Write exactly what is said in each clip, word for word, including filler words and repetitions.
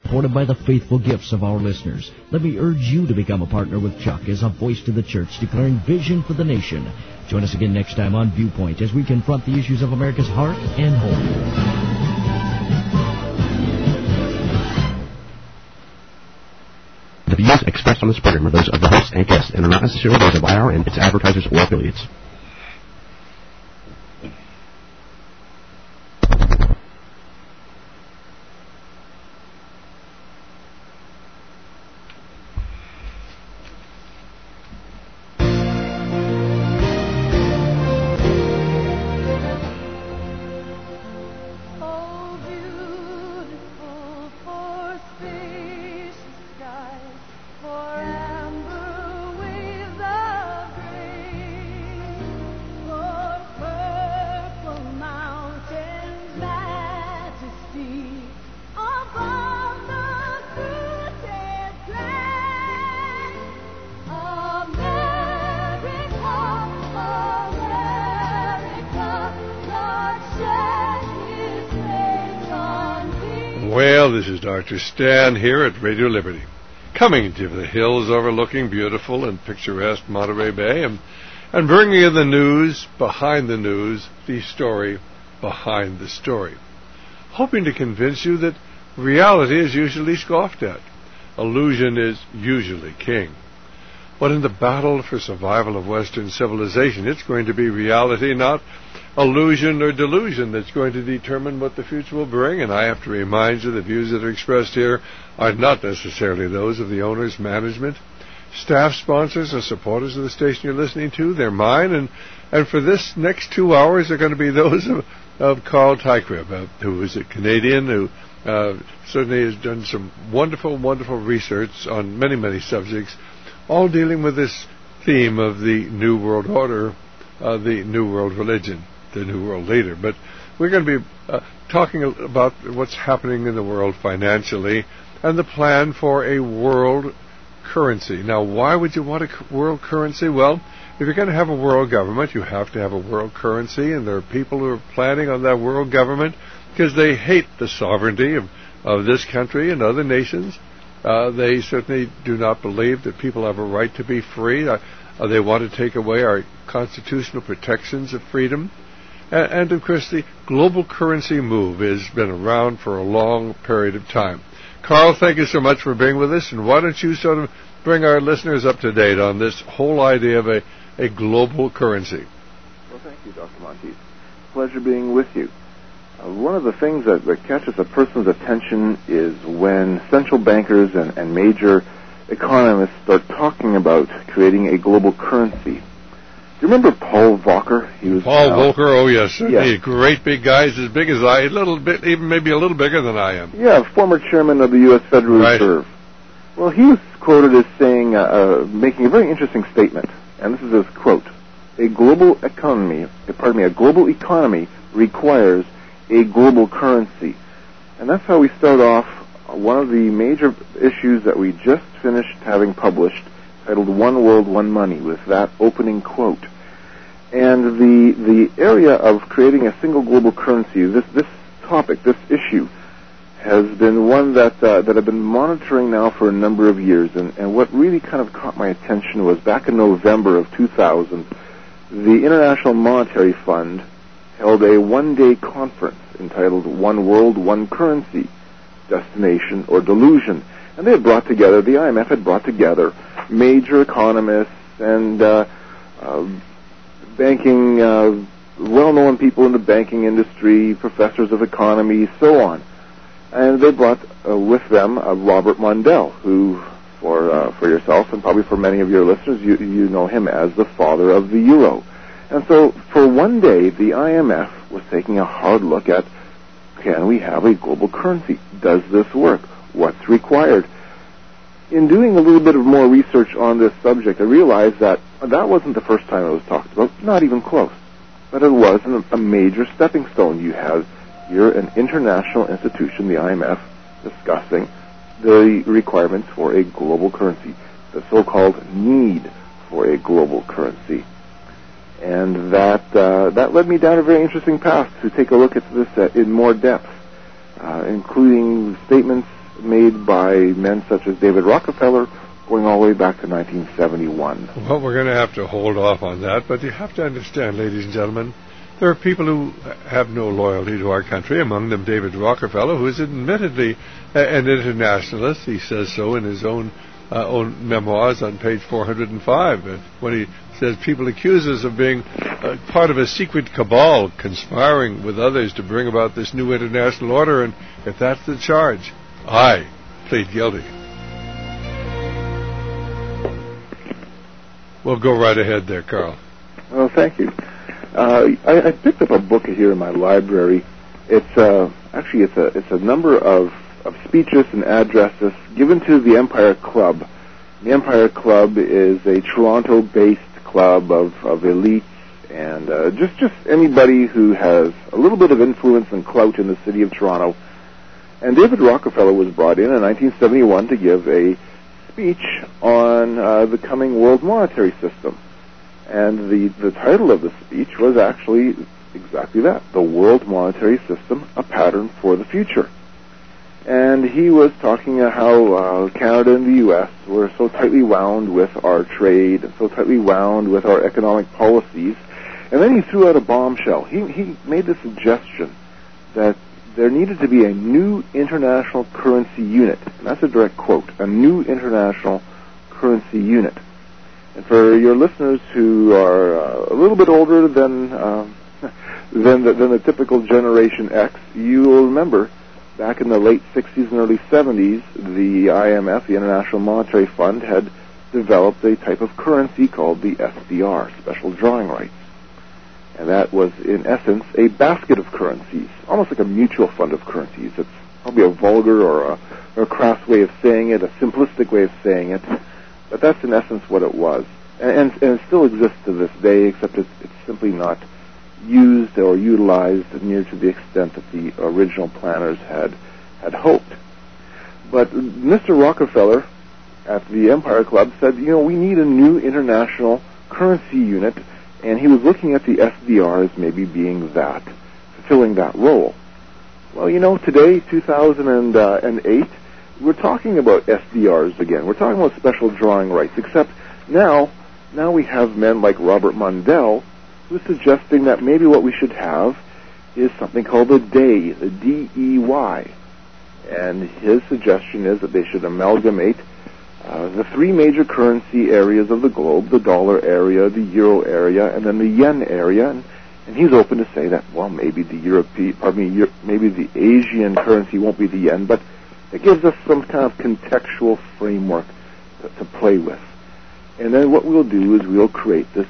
supported by the faithful gifts of our listeners. Let me urge you to become a partner with Chuck as a voice to the church declaring vision for the nation. Join us again next time on Viewpoint as we confront the issues of America's heart and home. The views expressed on this program are those of the host and guests and are not necessarily those of I R and its advertisers or affiliates. Well, this is Doctor Stan here at Radio Liberty, coming to the hills overlooking beautiful and picturesque Monterey Bay and, and bringing you the news behind the news, the story behind the story, hoping to convince you that reality is usually scoffed at. Illusion is usually king. But in the battle for survival of Western civilization, it's going to be reality, not illusion or delusion, that's going to determine what the future will bring. And I have to remind you, the views that are expressed here are not necessarily those of the owners, management, staff, sponsors, or supporters of the station you're listening to. They're mine, and, and for this next two hours, they're going to be those of, of Carl Tykrib, uh, who is a Canadian who uh, certainly has done some wonderful, wonderful research on many, many subjects, all dealing with this theme of the New World Order, uh, the New World Religion, the New World Leader. But we're going to be uh, talking about what's happening in the world financially and the plan for a world currency. Now, why would you want a world currency? Well, if you're going to have a world government, you have to have a world currency, and there are people who are planning on that world government because they hate the sovereignty of, of this country and other nations. Uh, they certainly do not believe that people have a right to be free. Uh, uh, they want to take away our constitutional protections of freedom. And, and, of course, the global currency move has been around for a long period of time. Carl, thank you so much for being with us. And why don't you sort of bring our listeners up to date on this whole idea of a, a global currency? Well, thank you, Doctor Monteith. Pleasure being with you. Uh, one of the things that, that catches a person's attention is when central bankers and, and major economists start talking about creating a global currency. Do you remember Paul Volcker? He was Paul uh, Volcker, oh yes, certainly. Yes. A great big guy. He's as big as I, a little bit, even maybe a little bigger than I am. Yeah, former chairman of the U S Federal Right. Reserve. Well, he was quoted as saying, uh, uh, making a very interesting statement, and this is his quote: "A global economy, uh, pardon me, a global economy requires a global currency." And that's how we start off one of the major issues that we just finished having published, titled "One World, One Money," with that opening quote. And the the area of creating a single global currency, this this topic, this issue, has been one that uh, that I've been monitoring now for a number of years. And, and what really kind of caught my attention was back in November of two thousand, the International Monetary Fund held a one-day conference entitled "One World, One Currency, Destination or Delusion." And they had brought together, the I M F had brought together major economists and uh, uh, banking, uh, well-known people in the banking industry, professors of economy, so on. And they brought uh, with them uh, Robert Mundell, who, for uh, for yourself and probably for many of your listeners, you, you know him as the father of the euro. And so for one day, the I M F was taking a hard look at, can we have a global currency? Does this work? What's required? In doing a little bit of more research on this subject, I realized that that wasn't the first time it was talked about, not even close. But it was a major stepping stone. You have here an international institution, the I M F, discussing the requirements for a global currency, the so-called need for a global currency. And that uh, that led me down a very interesting path to take a look at this uh, in more depth, uh, including statements made by men such as David Rockefeller, going all the way back to nineteen seventy-one. Well, we're going to have to hold off on that, but you have to understand, ladies and gentlemen, there are people who have no loyalty to our country, among them David Rockefeller, who is admittedly an internationalist. He says so in his own uh, own memoirs on page four hundred five, when he says people accuse us of being uh, part of a secret cabal, conspiring with others to bring about this new international order, and if that's the charge, I plead guilty. Well, go right ahead there, Carl. Well, thank you. Uh, I, I picked up a book here in my library. It's uh, actually it's a it's a number of, of speeches and addresses given to the Empire Club. The Empire Club is a Toronto-based club of, of elites and uh, just just anybody who has a little bit of influence and clout in the city of Toronto. And David Rockefeller was brought in in nineteen seventy-one to give a speech on uh, the coming world monetary system. And the, the title of the speech was actually exactly that, The World Monetary System, A Pattern for the Future. And he was talking about how uh, Canada and the U S were so tightly wound with our trade, and so tightly wound with our economic policies. And then he threw out a bombshell. He, he made the suggestion that there needed to be a new international currency unit. And that's a direct quote, a new international currency unit. And for your listeners who are uh, a little bit older than, uh, than, the, than the typical Generation X, you will remember back in the late sixties and early seventies, the I M F, the International Monetary Fund, had developed a type of currency called the S D R, Special Drawing Rights. And that was, in essence, a basket of currencies, almost like a mutual fund of currencies. It's probably a vulgar or a, or a crass way of saying it, a simplistic way of saying it, but that's in essence what it was. And, and, and it still exists to this day, except it's, it's simply not used or utilized near to the extent that the original planners had had hoped. But Mister Rockefeller at the Empire Club said, you know, we need a new international currency unit, and he was looking at the S D R as maybe being that, fulfilling that role. Well, you know, today, two thousand eight, we're talking about S D Rs again. We're talking about special drawing rights, except now, now we have men like Robert Mundell who's suggesting that maybe what we should have is something called the D E Y, the D E Y. And his suggestion is that they should amalgamate uh, the three major currency areas of the globe, the dollar area, the euro area, and then the yen area. And, and he's open to say that, well, maybe the European, pardon me, maybe the Asian currency won't be the yen, but it gives us some kind of contextual framework to, to play with. And then what we'll do is we'll create this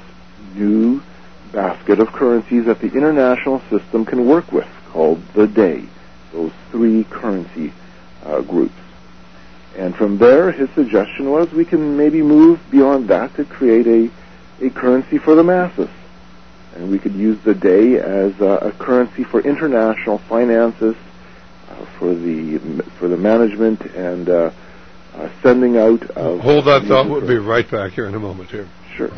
new basket of currencies that the international system can work with, called the D E Y, those three currency uh, groups. And from there, his suggestion was we can maybe move beyond that to create a, a currency for the masses. And we could use the D E Y as a, a currency for international finances, uh, for the for the management and uh, uh, sending out of... Hold that thought. We'll be right back here in a moment here. Sure.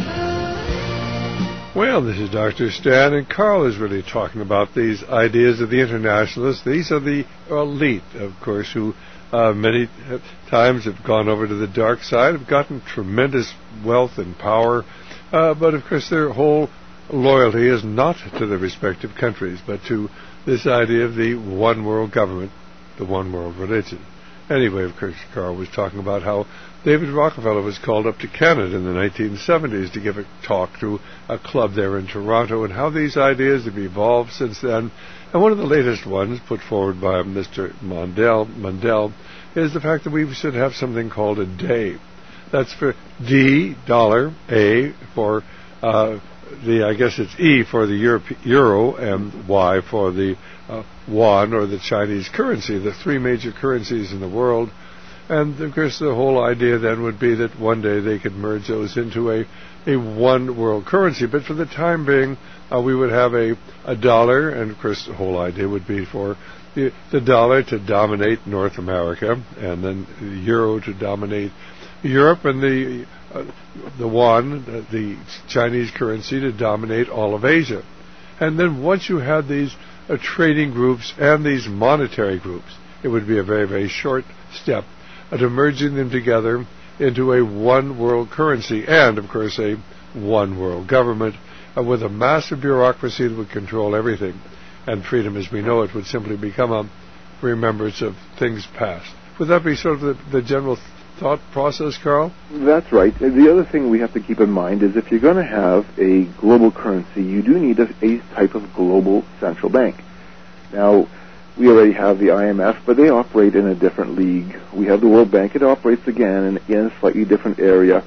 Well, this is Doctor Stan, and Carl is really talking about these ideas of the internationalists. These are the elite, of course, who uh, many times have gone over to the dark side, have gotten tremendous wealth and power, uh, but of course their whole loyalty is not to the respective countries, but to this idea of the one world government, the one world religion. Anyway, of course, Carl was talking about how David Rockefeller was called up to Canada in the nineteen seventies to give a talk to a club there in Toronto, and how these ideas have evolved since then. And one of the latest ones put forward by Mister Mundell, Mundell is the fact that we should have something called a D E Y. That's for D, dollar, A for uh, the, I guess it's E for the Euro, Euro and Y for the uh, Yuan, or the Chinese currency, the three major currencies in the world. And, of course, the whole idea then would be that one day they could merge those into a, a one world currency. But for the time being, uh, we would have a, a dollar, and, of course, the whole idea would be for the, the dollar to dominate North America, and then the euro to dominate Europe, and the uh, the yuan, the Chinese currency, to dominate all of Asia. And then once you had these uh, trading groups and these monetary groups, it would be a very, very short step at merging them together into a one world currency and, of course, a one world government uh, with a massive bureaucracy that would control everything. And freedom as we know it would simply become a remembrance of things past. Would that be sort of the, the general th- thought process, Carl? That's right. And the other thing we have to keep in mind is if you're going to have a global currency, you do need a, a type of global central bank. Now, we already have the I M F, but they operate in a different league. We have the World Bank. It operates again in, in a slightly different area.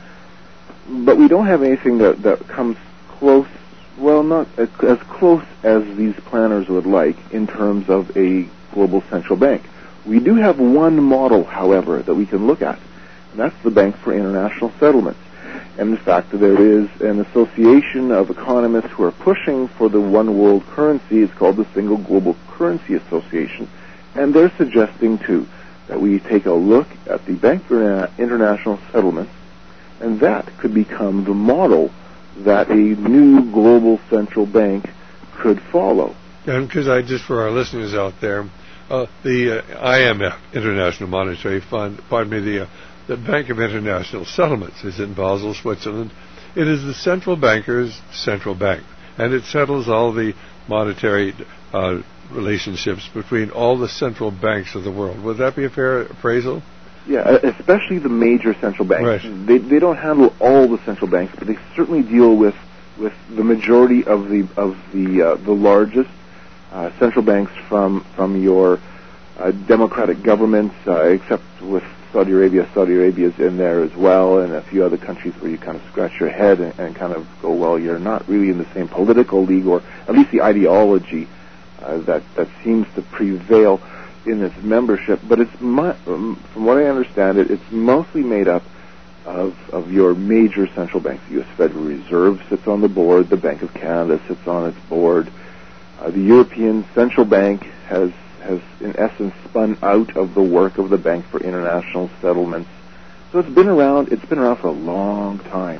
But we don't have anything that, that comes close, well, not as, as close as these planners would like in terms of a global central bank. We do have one model, however, that we can look at, and that's the Bank for International Settlements. And in fact, there is an association of economists who are pushing for the one world currency. It's called the Single Global Currency Association. And they're suggesting, too, that we take a look at the Bank for International Settlements, and that could become the model that a new global central bank could follow. And because I just, for our listeners out there, uh, the uh, I M F, International Monetary Fund, pardon me, the uh, the Bank of International Settlements is in Basel, Switzerland. It is the central banker's central bank, and it settles all the monetary uh, relationships between all the central banks of the world. Would that be a fair appraisal? Yeah, especially the major central banks. Right. They they don't handle all the central banks, but they certainly deal with with the majority of the of the uh, the largest uh, central banks from from your uh, democratic governments, uh, except with Saudi Arabia. Saudi Arabia is in there as well, and a few other countries where you kind of scratch your head and, and kind of go, well, you're not really in the same political league, or at least the ideology uh, that that seems to prevail in its membership. But it's mu- um, from what I understand, it it's mostly made up of of your major central banks. The U S Federal Reserve sits on the board. The Bank of Canada sits on its board. Uh, the European Central Bank has has in essence spun out of the work of the Bank for International Settlements. So it's been around. It's been around for a long time.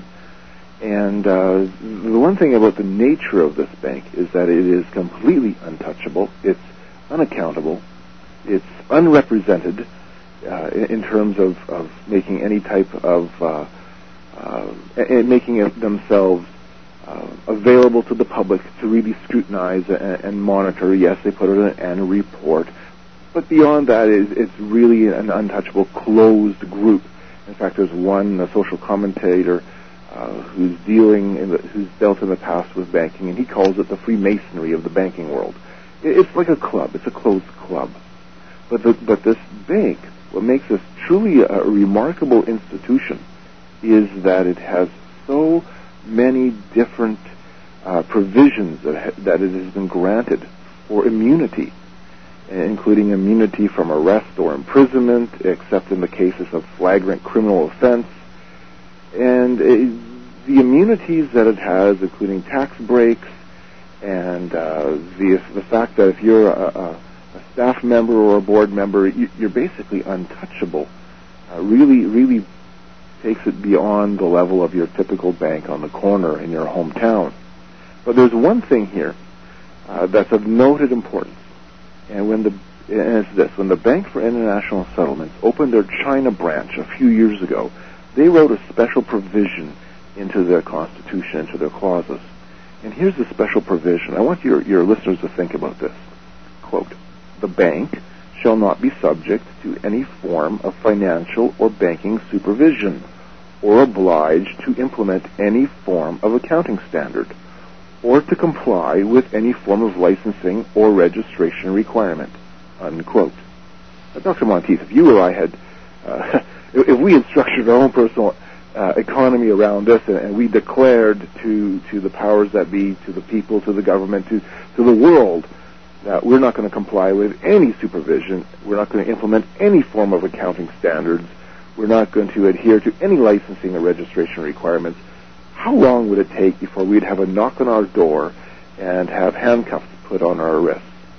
And uh, the one thing about the nature of this bank is that it is completely untouchable. It's unaccountable. It's unrepresented uh, in, in terms of, of making any type of uh, uh, and making it themselves uh, available to the public to really scrutinize and, and monitor. Yes, they put it in an annual report, but beyond that, is it's really an untouchable, closed group. In fact, there's one a social commentator uh, who's dealing in the, who's dealt in the past with banking, and he calls it the Freemasonry of the banking world. It, it's like a club. It's a closed club. But the, but this bank, what makes this truly a, a remarkable institution is that it has so many different uh, provisions that, ha- that it has been granted for immunity, including immunity from arrest or imprisonment, except in the cases of flagrant criminal offense. And uh, the immunities that it has, including tax breaks, and uh, the the fact that if you're a, a, a staff member or a board member, you, you're basically untouchable, uh, really, really takes it beyond the level of your typical bank on the corner in your hometown. But there's one thing here uh, that's of noted importance, and when the and it's this: when the Bank for International Settlements opened their China branch a few years ago, they wrote a special provision into their constitution, into their clauses. And here's the special provision. I want your, your listeners to think about this. Quote, "The bank shall not be subject to any form of financial or banking supervision or obliged to implement any form of accounting standard or to comply with any form of licensing or registration requirement." Unquote. Now, Doctor Monteith, if you or I had, uh, if we had structured our own personal uh, economy around this, and, and we declared to to the powers that be, to the people, to the government, to to the world, that we're not going to comply with any supervision, we're not going to implement any form of accounting standards, we're not going to adhere to any licensing or registration requirements, how long would it take before we'd have a knock on our door and have handcuffs put on our wrists?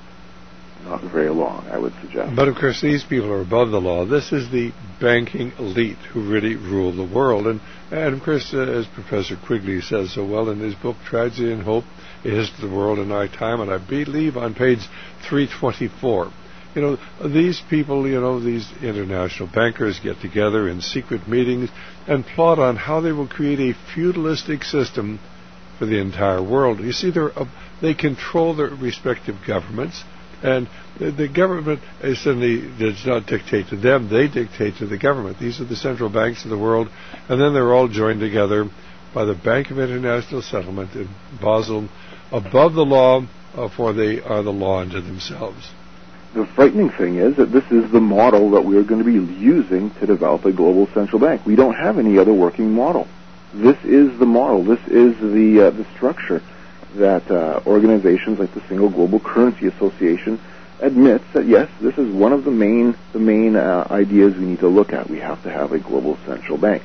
Not very long, I would suggest. But of course, these people are above the law. This is the banking elite who really rule the world. And, and of course, uh, as Professor Quigley says so well in his book, Tragedy and Hope, A History of the World in Our Time, and I believe on page three twenty-four, You know, these people, you know, these international bankers get together in secret meetings and plot on how they will create a feudalistic system for the entire world. You see, they're, uh, they control their respective governments, and the, the government is suddenly does not dictate to them, they dictate to the government. These are the central banks of the world, and then they're all joined together by the Bank of International Settlement in Basel, above the law, uh, for they are the law unto themselves. The frightening thing is that this is the model that we're going to be using to develop a global central bank. We don't have any other working model. This is the model. This is the uh, the structure that uh, organizations like the Single Global Currency Association admits that, yes, this is one of the main the main uh, ideas we need to look at. We have to have a global central bank.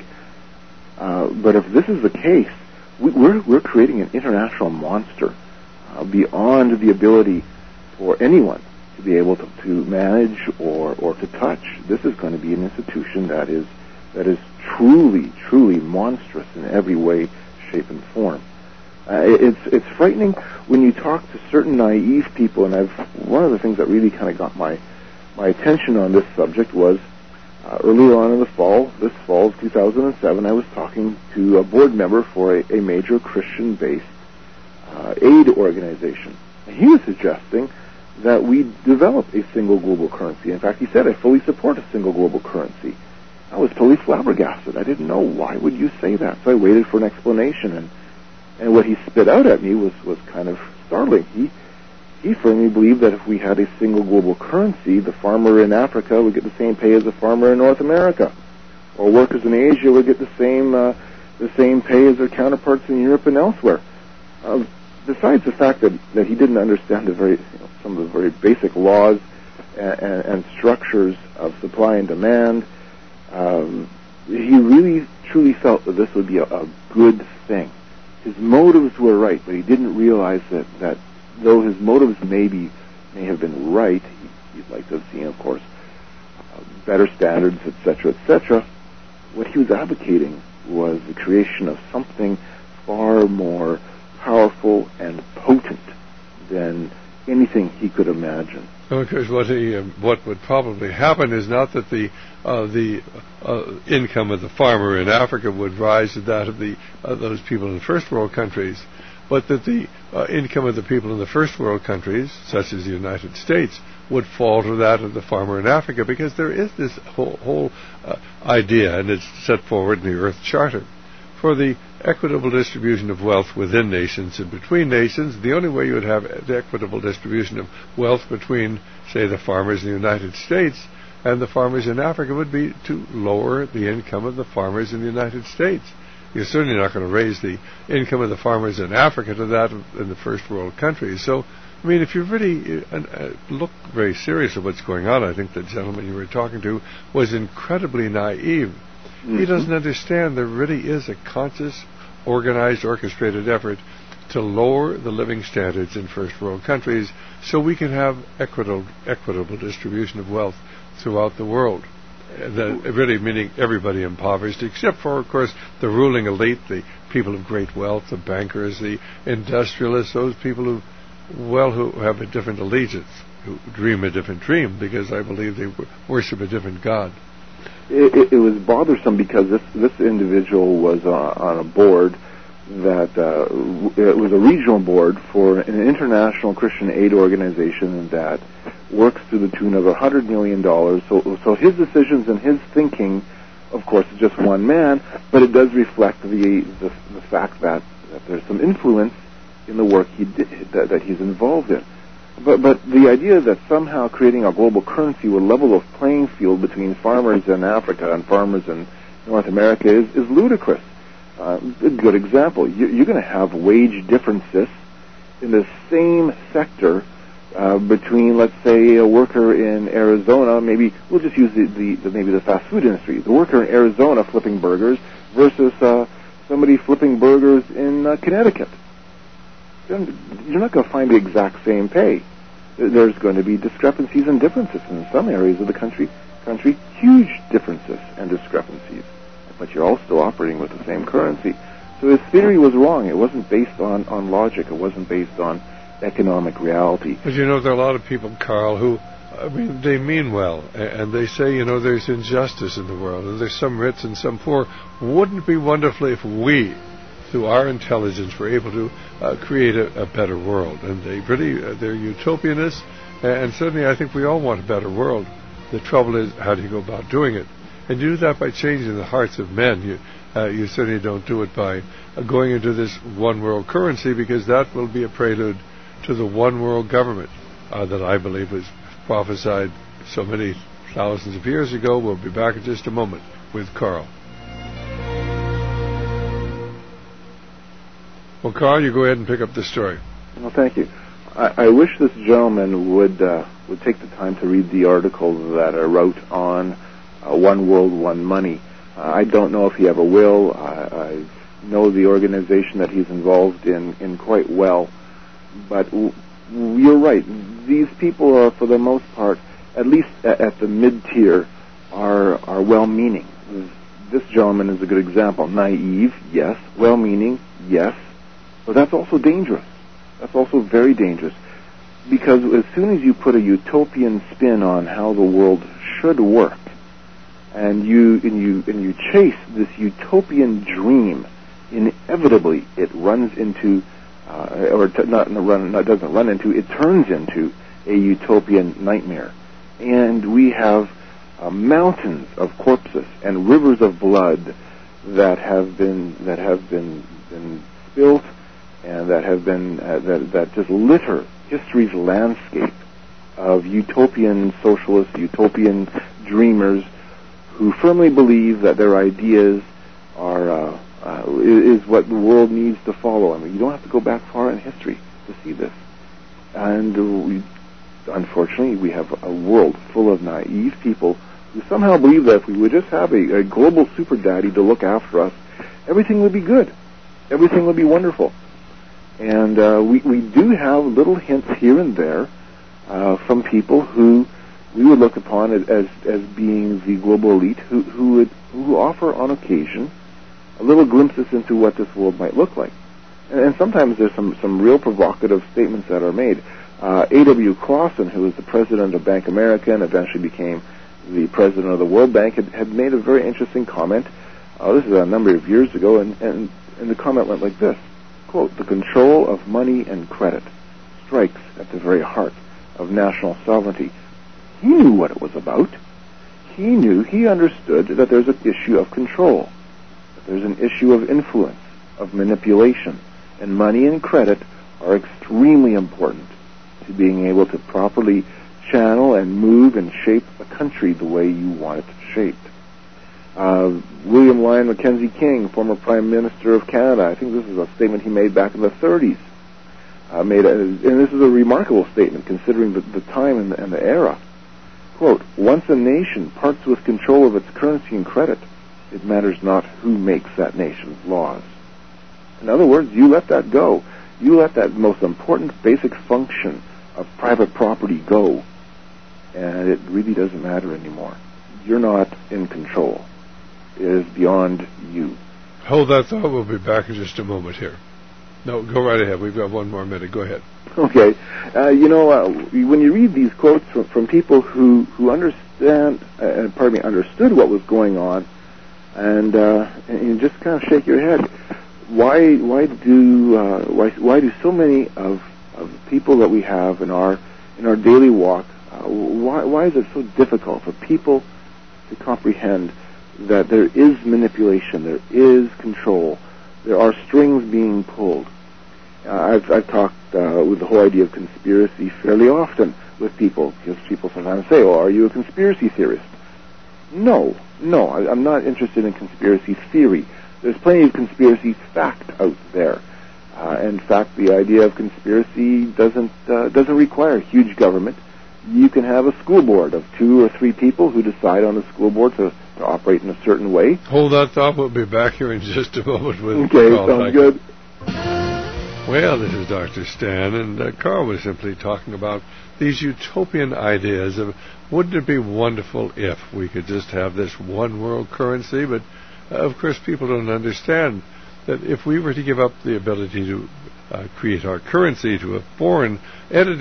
Uh, but if this is the case, we, we're we're creating an international monster uh, beyond the ability for anyone to be able to, to manage or, or to touch. This is going to be an institution that is that is truly, truly monstrous in every way, shape, and form. Uh, it's it's frightening when you talk to certain naive people, and I've one of the things that really kind of got my my attention on this subject was uh, earlier on in the fall, this fall of two thousand seven, I was talking to a board member for a, a major Christian-based uh, aid organization, and he was suggesting that we develop a single global currency. In fact, he said, I fully support a single global currency. I was totally flabbergasted. I didn't know, why would you say that? So I waited for an explanation, and and what he spit out at me was, was kind of startling. He he firmly believed that if we had a single global currency, the farmer in Africa would get the same pay as the farmer in North America, or workers in Asia would get the same uh, the same pay as their counterparts in Europe and elsewhere. Uh, besides the fact that, that he didn't understand the very you know, some of the very basic laws and, and, and structures of supply and demand, um, he really truly felt that this would be a, a good thing. His motives were right, but he didn't realize that, that though his motives maybe may have been right, he, he'd like to have seen, of course, uh, better standards, et cetera, et cetera. What he was advocating was the creation of something far more powerful and potent than anything he could imagine. Because what he, um, what would probably happen is not that the uh, the uh, income of the farmer in Africa would rise to that of the uh, those people in first world countries, but that the uh, income of the people in the first world countries, such as the United States, would fall to that of the farmer in Africa, because there is this whole, whole uh, idea, and it's set forward in the Earth Charter, for the equitable distribution of wealth within nations and between nations. The only way you would have the equitable distribution of wealth between, say, the farmers in the United States and the farmers in Africa would be to lower the income of the farmers in the United States. You're certainly not going to raise the income of the farmers in Africa to that in the first world countries. So, I mean, if you really uh, look very serious at what's going on, I think the gentleman you were talking to was incredibly naive. Mm-hmm. He doesn't understand there really is a conscious, organized, orchestrated effort to lower the living standards in first world countries so we can have equitable, equitable distribution of wealth throughout the world. That really meaning everybody impoverished, except for, of course, the ruling elite, the people of great wealth, the bankers, the industrialists, those people who, well, who have a different allegiance, who dream a different dream, because I believe they worship a different God. It, it, it was bothersome because this this individual was uh, on a board that uh, it was a regional board for an international Christian aid organization that works to the tune of one hundred million dollars. So, so his decisions and his thinking, of course, is just one man, but it does reflect the the, the fact that, that there's some influence in the work he did, that, that he's involved in. But but the idea that somehow creating a global currency would level a playing field between farmers in Africa and farmers in North America is, is ludicrous. Uh, a good example, you, you're going to have wage differences in the same sector uh, between, let's say, a worker in Arizona, maybe, we'll just use the, the, the maybe the fast food industry, the worker in Arizona flipping burgers versus uh, somebody flipping burgers in uh, Connecticut. You're not going to find the exact same pay. There's going to be discrepancies and differences in some areas of the country, country, huge differences and discrepancies. But you're all still operating with the same currency. So his theory was wrong. It wasn't based on, on logic. It wasn't based on economic reality. But you know, there are a lot of people, Carl, who I mean, they mean well, and they say, you know, there's injustice in the world, and there's some rich and some poor. Wouldn't it be wonderful if we, through our intelligence, were able to uh, create a, a better world? And they really, uh, they're utopianists, and certainly I think we all want a better world. The trouble is, how do you go about doing it? And you do that by changing the hearts of men. You, uh, you certainly don't do it by uh, going into this one world currency, because that will be a prelude to the one world government uh, that I believe was prophesied so many thousands of years ago. We'll be back in just a moment with Carl. Well, Carl, you go ahead and pick up the story. Well, thank you. I, I wish this gentleman would uh, would take the time to read the article that I wrote on uh, One World, One Money. Uh, I don't know if he ever will. I, I know the organization that he's involved in, in quite well. But w- you're right. These people are, for the most part, at least at, at the mid-tier, are are well-meaning. This gentleman is a good example. Naive, yes. Well-meaning, yes. But that's also dangerous. That's also very dangerous. Because as soon as you put a utopian spin on how the world should work, and you and you and you chase this utopian dream, inevitably it runs into, uh, or t- not, run, not doesn't run into, it turns into a utopian nightmare. And we have uh, mountains of corpses and rivers of blood that have been that have been, been spilt, and that have been uh, that that just litter history's landscape of utopian socialists, utopian dreamers, who firmly believe that their ideas are uh, uh, is what the world needs to follow. I mean, you don't have to go back far in history to see this. And uh, we, unfortunately, we have a world full of naive people who somehow believe that if we would just have a, a global super daddy to look after us, everything would be good. Everything would be wonderful. And uh, we, we do have little hints here and there uh, from people who we would look upon as, as, as being the global elite, who, who, would, who offer on occasion a little glimpses into what this world might look like. And, and sometimes there's some, some real provocative statements that are made. Uh, A W Clausen, who was the president of Bank America and eventually became the president of the World Bank, had, had made a very interesting comment. Uh, this is a number of years ago, and, and, and the comment went like this. Quote, "The control of money and credit strikes at the very heart of national sovereignty." He knew what it was about. He knew, he understood that there's an issue of control, that there's an issue of influence, of manipulation, and money and credit are extremely important to being able to properly channel and move and shape a country the way you want it shaped. Uh, William Lyon Mackenzie King, former Prime Minister of Canada, I think this is a statement he made back in the thirties. Uh, made a, and this is a remarkable statement considering the, the time and the, and the era. Quote, "Once a nation parts with control of its currency and credit, it matters not who makes that nation's laws." In other words, you let that go. You let that most important basic function of private property go, and it really doesn't matter anymore. You're not in control. It is beyond you. Hold that thought. We'll be back in just a moment here. No, go right ahead. We've got one more minute. Go ahead. Okay. Uh, you know, uh, when you read these quotes from, from people who, who understand, uh, pardon me, understood what was going on, and, uh, and you just kind of shake your head. Why why do uh, why why do so many of of the people that we have in our in our daily walk, uh, why why is it so difficult for people to comprehend that there is manipulation, there is control, there are strings being pulled? Uh, I've, I've talked uh, with the whole idea of conspiracy fairly often with people, because people sometimes say, "Oh, are you a conspiracy theorist?" No, no, I, I'm not interested in conspiracy theory. There's plenty of conspiracy fact out there. Uh, in fact, the idea of conspiracy doesn't uh, doesn't require huge government. You can have a school board of two or three people who decide on the school board to, to operate in a certain way. Hold that thought. We'll be back here in just a moment with okay, Carl. sounds good. Well, this is Doctor Stan, and uh, Carl was simply talking about these utopian ideas of, wouldn't it be wonderful if we could just have this one world currency? But, uh, of course, people don't understand that if we were to give up the ability to uh, create our currency to a foreign entity,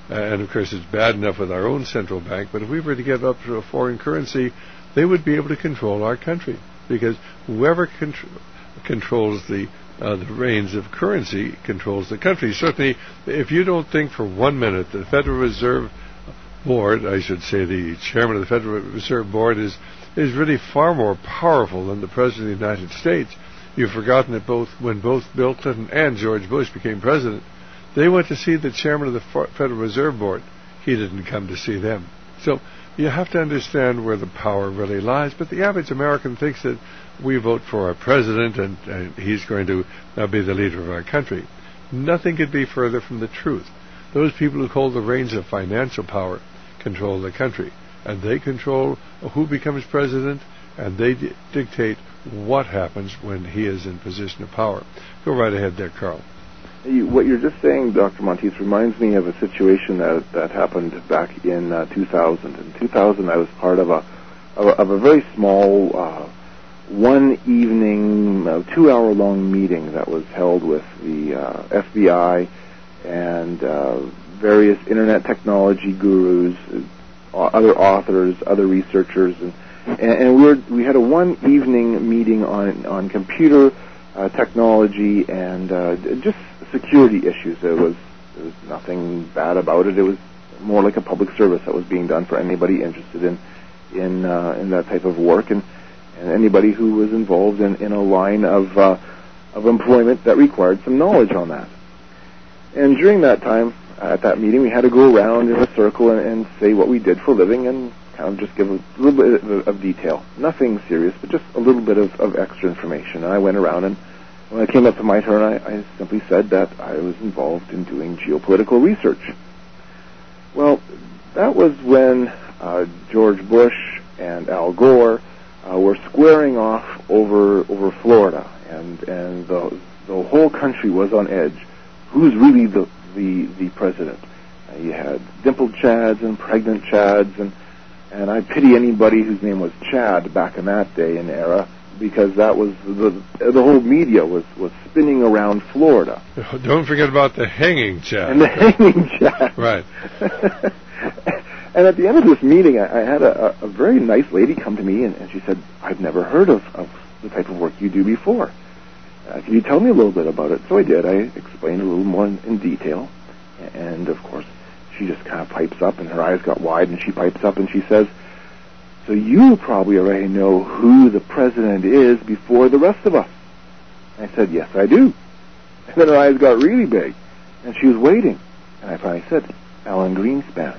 and of course it's bad enough with our own central bank, but if we were to get up to a foreign currency, they would be able to control our country, because whoever contr- controls the uh, the reins of currency controls the country. Certainly, if you don't think for one minute the Federal Reserve Board, I should say the chairman of the Federal Reserve Board, is is really far more powerful than the President of the United States, you've forgotten that both when both Bill Clinton and George Bush became president, they went to see the chairman of the Federal Reserve Board. He didn't come to see them. So you have to understand where the power really lies. But the average American thinks that we vote for our president and, and he's going to uh, be the leader of our country. Nothing could be further from the truth. Those people who hold the reins of financial power control the country. And they control who becomes president, and they di- dictate what happens when he is in position of power. Go right ahead there, Carl. You, what you're just saying, Doctor Monteith, reminds me of a situation that that happened back in uh, two thousand. In two thousand, I was part of a of a, of a very small, uh, one evening, uh, two-hour-long meeting that was held with the uh, F B I and uh, various internet technology gurus, uh, other authors, other researchers, and and, and we were we had a one evening meeting on on computer uh, technology and uh, just security issues. There was there was nothing bad about it. It was more like a public service that was being done for anybody interested in in uh, in that type of work, and, and anybody who was involved in, in a line of uh, of employment that required some knowledge on that. And during that time, at that meeting, we had to go around in a circle and, and say what we did for a living and kind of just give a little bit of, of detail. Nothing serious, but just a little bit of, of extra information. And I went around, and when it came up to my turn, I, I simply said that I was involved in doing geopolitical research. Well, that was when uh, George Bush and Al Gore uh, were squaring off over over Florida, and and the the whole country was on edge. Who's really the the, the president? Uh, you had dimpled Chads and pregnant Chads, and and I pity anybody whose name was Chad back in that day and era, because that was the the whole media was, was spinning around Florida. Don't forget about the hanging Chad. And the hanging Chad. Right. And at the end of this meeting, I, I had a, a very nice lady come to me, and, and she said, "I've never heard of, of the type of work you do before. Uh, can you tell me a little bit about it?" So I did. I explained a little more in, in detail. And, of course, she just kind of pipes up, and her eyes got wide, and she pipes up, and she says, "So you probably already know who the president is before the rest of us." I said, "Yes, I do." And then her eyes got really big, and she was waiting. And I finally said, "Alan Greenspan."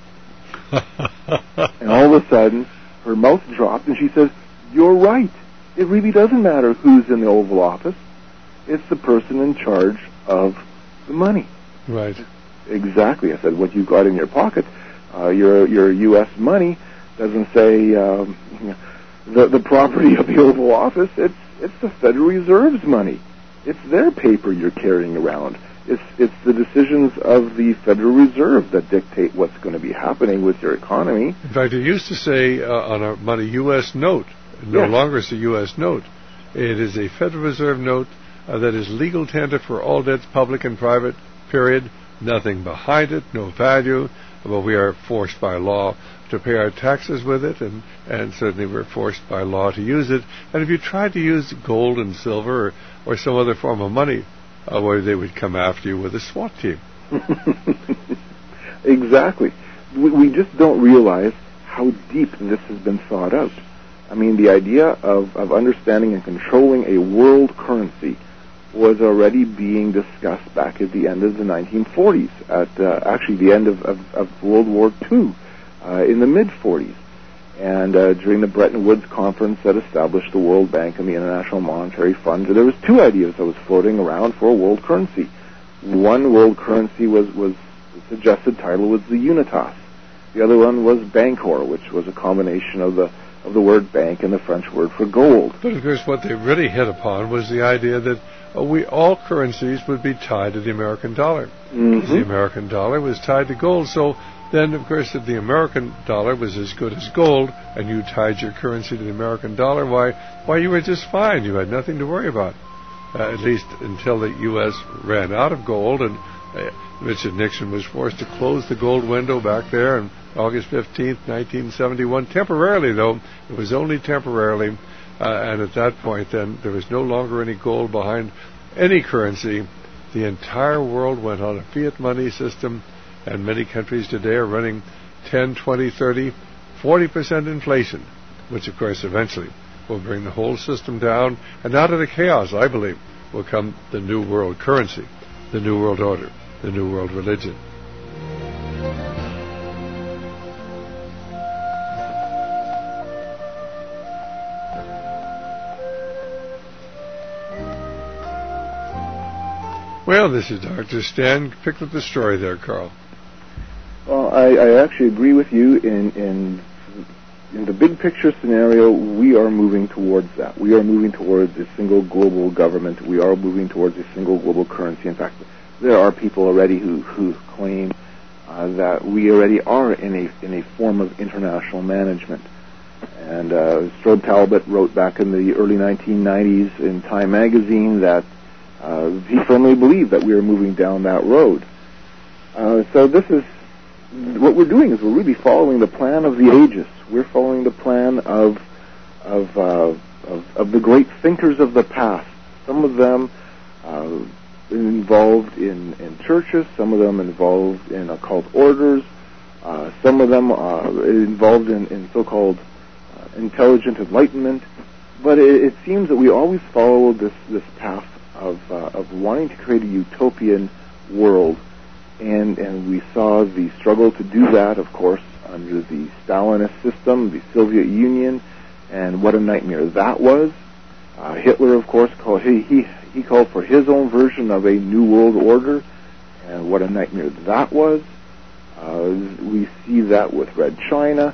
And all of a sudden, her mouth dropped, and she says, "You're right. It really doesn't matter who's in the Oval Office. It's the person in charge of the money." Right. Exactly. I said, "What you got in your pocket, uh, your your U S money, doesn't say um, the the property of the Oval Office. It's it's the Federal Reserve's money. It's their paper you're carrying around. It's it's the decisions of the Federal Reserve that dictate what's going to be happening with your economy." In fact, it used to say uh, on our money, U S note. No Yes. longer is a U S note. It is a Federal Reserve note uh, that is legal tender for all debts, public and private, period. Nothing behind it, no value. But we are forced by law to pay our taxes with it, and, and certainly we're forced by law to use it. And if you tried to use gold and silver or, or some other form of money, uh, well, they would come after you with a SWAT team. Exactly. We, we just don't realize how deep this has been thought out. I mean, the idea of, of understanding and controlling a world currency was already being discussed back at the end of the nineteen forties, at uh, actually the end of, of, of World War Two, uh, in the mid-forties. And uh, during the Bretton Woods conference that established the World Bank and the International Monetary Fund, there was two ideas that was floating around for a world currency. One world currency was, was the suggested title was the Unitas. The other one was Bancor, which was a combination of the of the word bank and the French word for gold. But of course, what they really hit upon was the idea that uh, we all currencies would be tied to the American dollar. Mm-hmm. The American dollar was tied to gold. So then, of course, if the American dollar was as good as gold, and you tied your currency to the American dollar, why, why you were just fine. You had nothing to worry about, uh, at least until the U S ran out of gold, and Uh, Richard Nixon was forced to close the gold window back there on August fifteenth, nineteen seventy-one. Temporarily, though. It was only temporarily. Uh, and at that point, then, there was no longer any gold behind any currency. The entire world went on a fiat money system, and many countries today are running ten, twenty, thirty, forty percent inflation, which, of course, eventually will bring the whole system down. And out of the chaos, I believe, will come the new world currency, the new world order, the new world religion. Well, this is Doctor Stan. Pick up the story there, Carl. Well, I, I actually agree with you. In, in in the big picture scenario, we are moving towards that. We are moving towards a single global government. We are moving towards a single global currency. In fact, there are people already who, who claim uh, that we already are in a in a form of international management. And uh, Strobe Talbot wrote back in the early nineteen nineties in Time magazine that uh, he firmly believed that we are moving down that road. Uh, so this is what we're doing is we're really following the plan of the ages. We're following the plan of of uh, of, of the great thinkers of the past. Some of them uh, involved in, in churches, some of them involved in occult orders, uh, some of them uh, involved in, in so-called uh, intelligent enlightenment. But it, it seems that we always follow this this path of uh, of wanting to create a utopian world. And, and we saw the struggle to do that, of course, under the Stalinist system, the Soviet Union, and what a nightmare that was. Uh, Hitler, of course, called, he, he, he called for his own version of a new world order, and what a nightmare that was. Uh, we see that with Red China.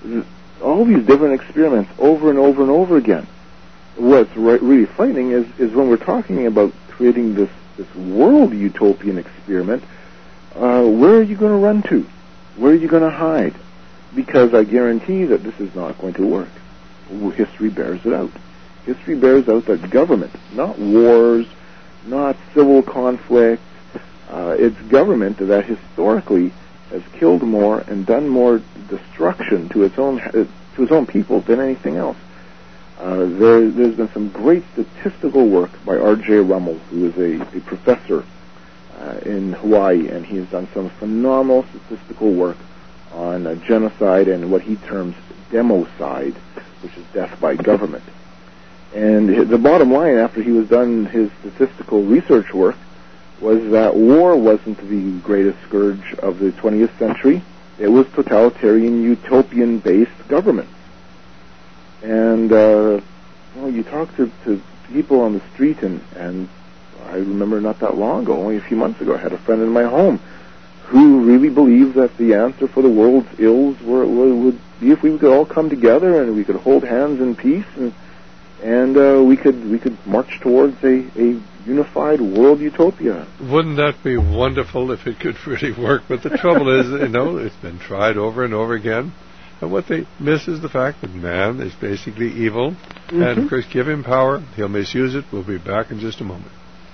All these different experiments over and over and over again. What's re- really frightening is, is when we're talking about creating this, this world utopian experiment, Uh, where are you going to run to? Where are you going to hide? Because I guarantee that this is not going to work. Well, history bears it out. History bears out that government, not wars, not civil conflict, uh, it's government that historically has killed more and done more destruction to its own uh, to its own people than anything else. Uh, there, there's been some great statistical work by R J Rummel, who is a, a professor Uh, in Hawaii, and he has done some phenomenal statistical work on uh, genocide and what he terms democide, which is death by government. And the bottom line, after he was done his statistical research work, was that war wasn't the greatest scourge of the twentieth century. It was totalitarian, utopian-based government. And uh, well, you talk to, to people on the street, and, and I remember not that long ago, only a few months ago, I had a friend in my home who really believed that the answer for the world's ills were, were, would be if we could all come together and we could hold hands in peace, and and uh, we could we could march towards a, a unified world utopia. Wouldn't that be wonderful if it could really work? But the trouble is, you know, it's been tried over and over again. And what they miss is the fact that man is basically evil. Mm-hmm. And, of course, give him power. He'll misuse it. We'll be back in just a moment.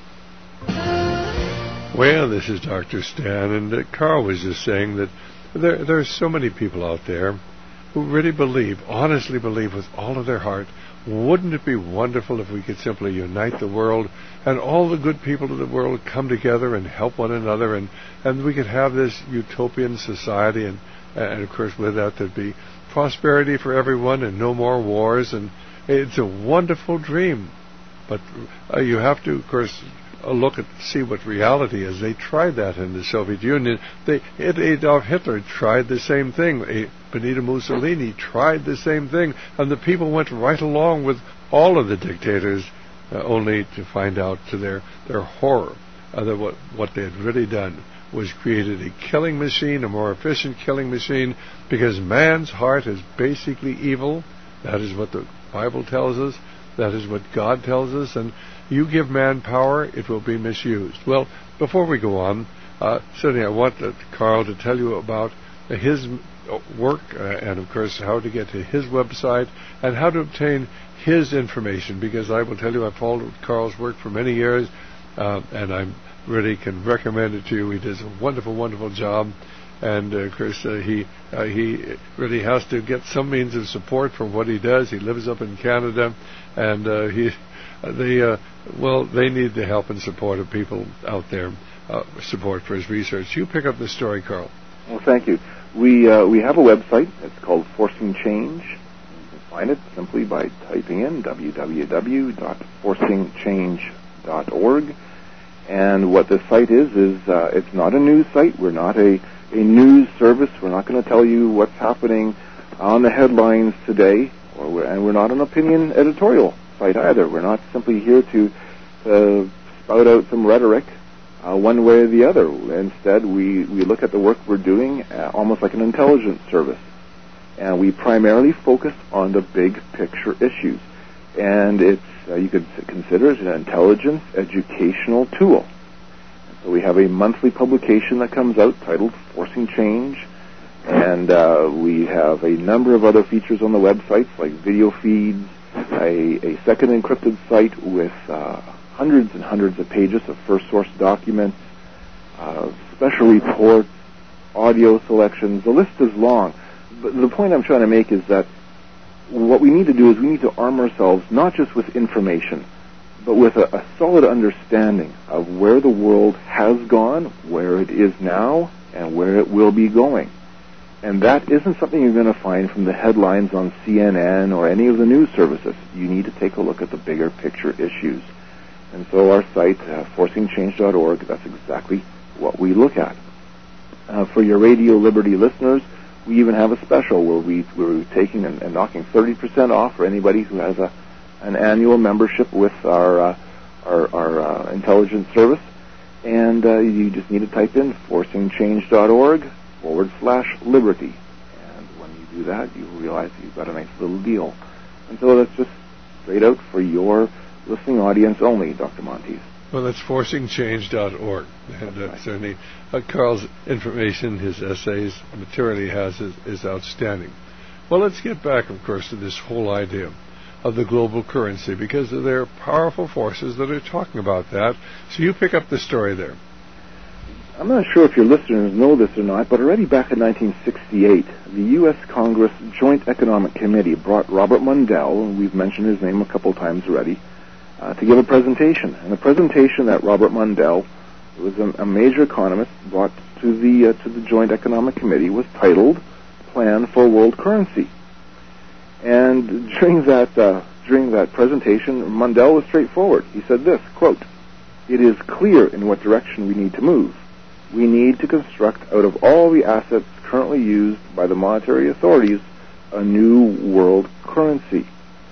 Well, this is Doctor Stan, and uh, Carl was just saying that there, there are so many people out there who really believe, honestly believe with all of their heart. Wouldn't it be wonderful if we could simply unite the world and all the good people of the world come together and help one another, and, and we could have this utopian society, and, and of course with that there'd be prosperity for everyone and no more wars, and it's a wonderful dream. But uh, you have to, of course, look at see what reality is. They tried that in the Soviet Union. They, Adolf Hitler tried the same thing. Benito Mussolini tried the same thing, and the people went right along with all of the dictators, uh, only to find out to their their horror uh, that what what they had really done was created a killing machine, a more efficient killing machine, because man's heart is basically evil. That is what the Bible tells us. That is what God tells us, and you give man power, it will be misused. Well, before we go on, uh, certainly I want uh, Carl to tell you about uh, his work, uh, and of course how to get to his website, and how to obtain his information, because I will tell you I've followed Carl's work for many years, uh, and I'm really can recommend it to you. He does a wonderful, wonderful job. And, uh, of course, uh, he uh, he really has to get some means of support for what he does. He lives up in Canada, and uh, he, uh, they, uh, well, they need the help and support of people out there, uh, support for his research. You pick up the story, Carl. Well, thank you. We uh, we have a website. It's called Forcing Change. You can find it simply by typing in w w w dot forcing change dot org. And what the site is is uh, it's not a news site. We're not a a news service. We're not going to tell you what's happening on the headlines today, or we're, and we're not an opinion editorial site either. We're not simply here to uh, spout out some rhetoric uh, one way or the other. Instead, we, we look at the work we're doing uh, almost like an intelligence service, and we primarily focus on the big picture issues. And it's uh, you could consider it an intelligence educational tool. So we have a monthly publication that comes out titled Forcing Change, and uh, we have a number of other features on the websites like video feeds, a, a second encrypted site with uh, hundreds and hundreds of pages of first source documents, uh, special reports, audio selections. The list is long. But the point I'm trying to make is that what we need to do is we need to arm ourselves not just with information, but with a, a solid understanding of where the world has gone, where it is now, and where it will be going. And that isn't something you're going to find from the headlines on C N N or any of the news services. You need to take a look at the bigger picture issues. And so our site, uh, forcing change dot org, that's exactly what we look at. Uh, for your Radio Liberty listeners, we even have a special where we, we're taking and, and knocking thirty percent off for anybody who has a an annual membership with our uh, our, our uh, intelligence service, and uh, you just need to type in forcing change dot org forward slash liberty, and when you do that, you realize you've got a nice little deal. And so that's just straight out for your listening audience only, Doctor Monteith. Well, that's forcing change dot org, and uh, certainly uh, Carl's information, his essays, material he has is, is outstanding. Well, let's get back, of course, to this whole idea of the global currency, because there are powerful forces that are talking about that. So you pick up the story there. I'm not sure if your listeners know this or not, but already back in nineteen sixty-eight, the U S Congress Joint Economic Committee brought Robert Mundell, and we've mentioned his name a couple times already, uh, to give a presentation. And the presentation that Robert Mundell, who was a, a major economist, brought to the uh, to the Joint Economic Committee was titled "Plan for World Currency." And during that uh, during that presentation, Mundell was straightforward. He said this, quote, "It is clear in what direction we need to move. We need to construct out of all the assets currently used by the monetary authorities a new world currency."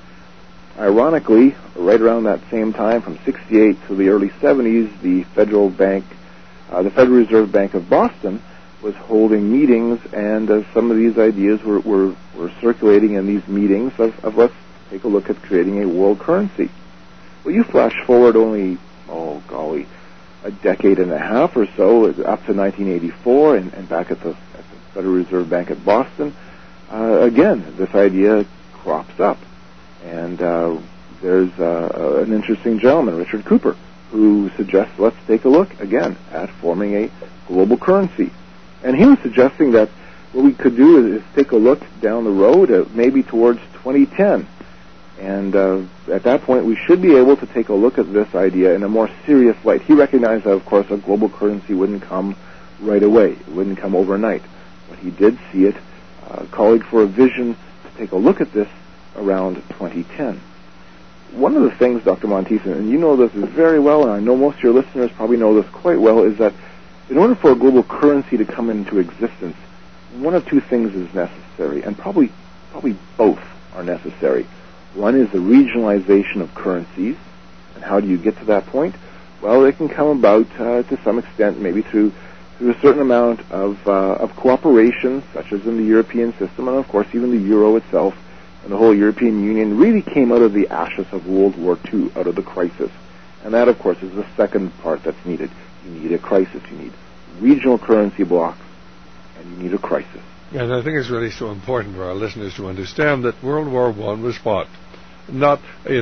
Ironically, right around that same time, from sixty-eight to the early seventies, the Federal Bank, uh, the Federal Reserve Bank of Boston, was holding meetings, and uh, some of these ideas were, were, were circulating in these meetings of, of let's take a look at creating a world currency. Well, you flash forward only, oh golly, a decade and a half or so, up to nineteen eighty-four, and, and back at the, at the Federal Reserve Bank at Boston, uh, again, this idea crops up. And uh, there's uh, an interesting gentleman, Richard Cooper, who suggests let's take a look, again, at forming a global currency. And he was suggesting that what we could do is, is take a look down the road, uh, maybe towards twenty ten. And uh, at that point, we should be able to take a look at this idea in a more serious light. He recognized that, of course, a global currency wouldn't come right away. It wouldn't come overnight. But he did see it, uh, calling for a vision to take a look at this around twenty ten. One of the things, Doctor Monteith, and you know this very well, and I know most of your listeners probably know this quite well, is that in order for a global currency to come into existence, one of two things is necessary, and probably probably both are necessary. One is the regionalization of currencies, and how do you get to that point? Well, it can come about uh, to some extent, maybe through through a certain amount of uh, of cooperation, such as in the European system, and of course even the euro itself, and the whole European Union really came out of the ashes of World War Two, out of the crisis, and that, of course, is the second part that's needed. You need a crisis. You need regional currency blocks, and you need a crisis. And I think it's really so important for our listeners to understand that World War One was fought not, you know,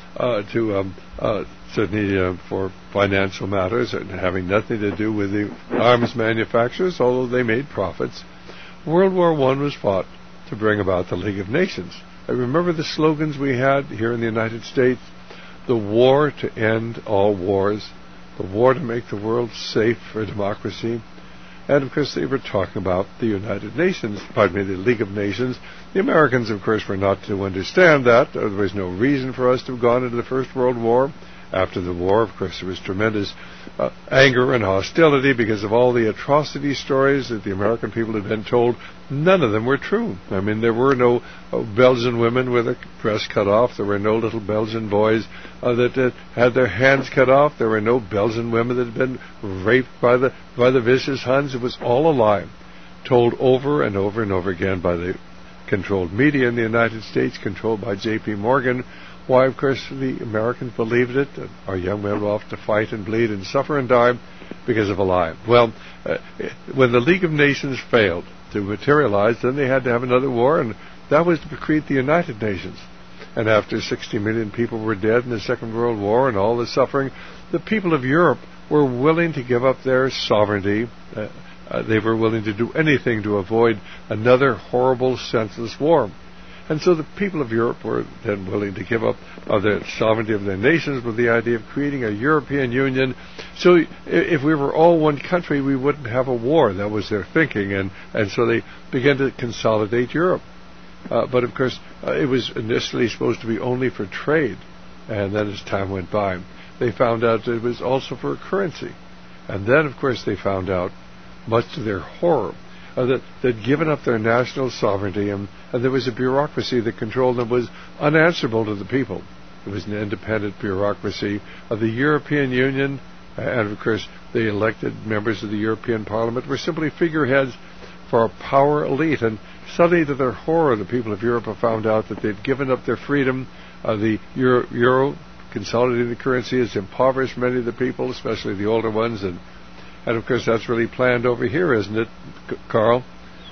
uh, to um, uh, certainly uh, for financial matters and having nothing to do with the arms manufacturers, although they made profits. World War One was fought to bring about the League of Nations. I remember the slogans we had here in the United States: the war to end all wars, the war to make the world safe for democracy. And, of course, they were talking about the United Nations, pardon me, the League of Nations. The Americans, of course, were not to understand that. There was no reason for us to have gone into the First World War. After the war, of course, there was tremendous uh, anger and hostility because of all the atrocity stories that the American people had been told. None of them were true. I mean, there were no uh, Belgian women with their breasts cut off. There were no little Belgian boys uh, that uh, had their hands cut off. There were no Belgian women that had been raped by the by the vicious Huns. It was all a lie, told over and over and over again by the controlled media in the United States, controlled by J P Morgan. Why, of course, the Americans believed it. That our young men were off to fight and bleed and suffer and die because of a lie. Well, uh, when the League of Nations failed to materialize, then they had to have another war, and that was to create the United Nations. And after sixty million people were dead in the Second World War and all the suffering, the people of Europe were willing to give up their sovereignty. Uh, uh, they were willing to do anything to avoid another horrible, senseless war. And so the people of Europe were then willing to give up uh, the sovereignty of their nations with the idea of creating a European Union. So if we were all one country, we wouldn't have a war. That was their thinking. And, and so they began to consolidate Europe. Uh, but, of course, uh, it was initially supposed to be only for trade. And then as time went by, they found out that it was also for a currency. And then, of course, they found out, much to their horror, Uh, that they'd given up their national sovereignty, and, and there was a bureaucracy that controlled them was unanswerable to the people. It was an independent bureaucracy of the European Union, uh, and of course the elected members of the European Parliament were simply figureheads for a power elite. And suddenly, to their horror, the people of Europe have found out that they'd given up their freedom. Uh, the Euro, Euro, consolidating the currency, has impoverished many of the people, especially the older ones, and And, of course, that's really planned over here, isn't it, Carl?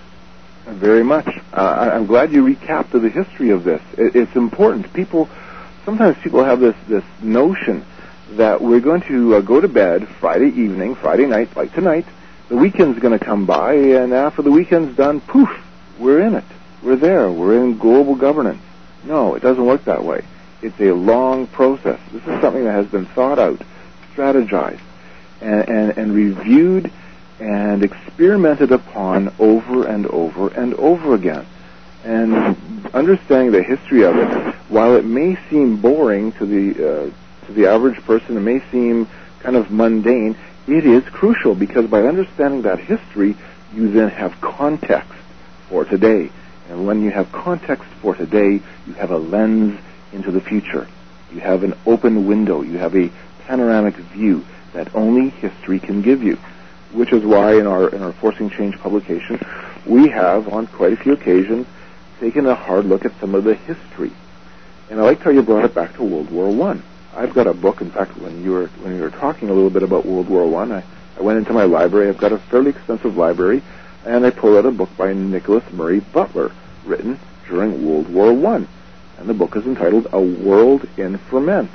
Very much. Uh, I'm glad you recapped the history of this. It's important. People, sometimes people have this, this notion that we're going to uh, go to bed Friday evening, Friday night, like tonight. The weekend's going to come by, and after the weekend's done, poof, we're in it. We're there. We're in global governance. No, it doesn't work that way. It's a long process. This is something that has been thought out, strategized, And, and, and reviewed and experimented upon over and over and over again. And understanding the history of it, while it may seem boring to the uh, to the average person, it may seem kind of mundane, it is crucial, because by understanding that history, you then have context for today. And when you have context for today, you have a lens into the future. You have an open window. You have a panoramic view that only history can give you, which is why in our in our Forcing Change publication, we have, on quite a few occasions, taken a hard look at some of the history. And I liked how you brought it back to World War One. I've got a book. In fact, when you were when you were talking a little bit about World War One, I, I went into my library. I've got a fairly extensive library, and I pulled out a book by Nicholas Murray Butler, written during World War One, and the book is entitled A World in Ferment.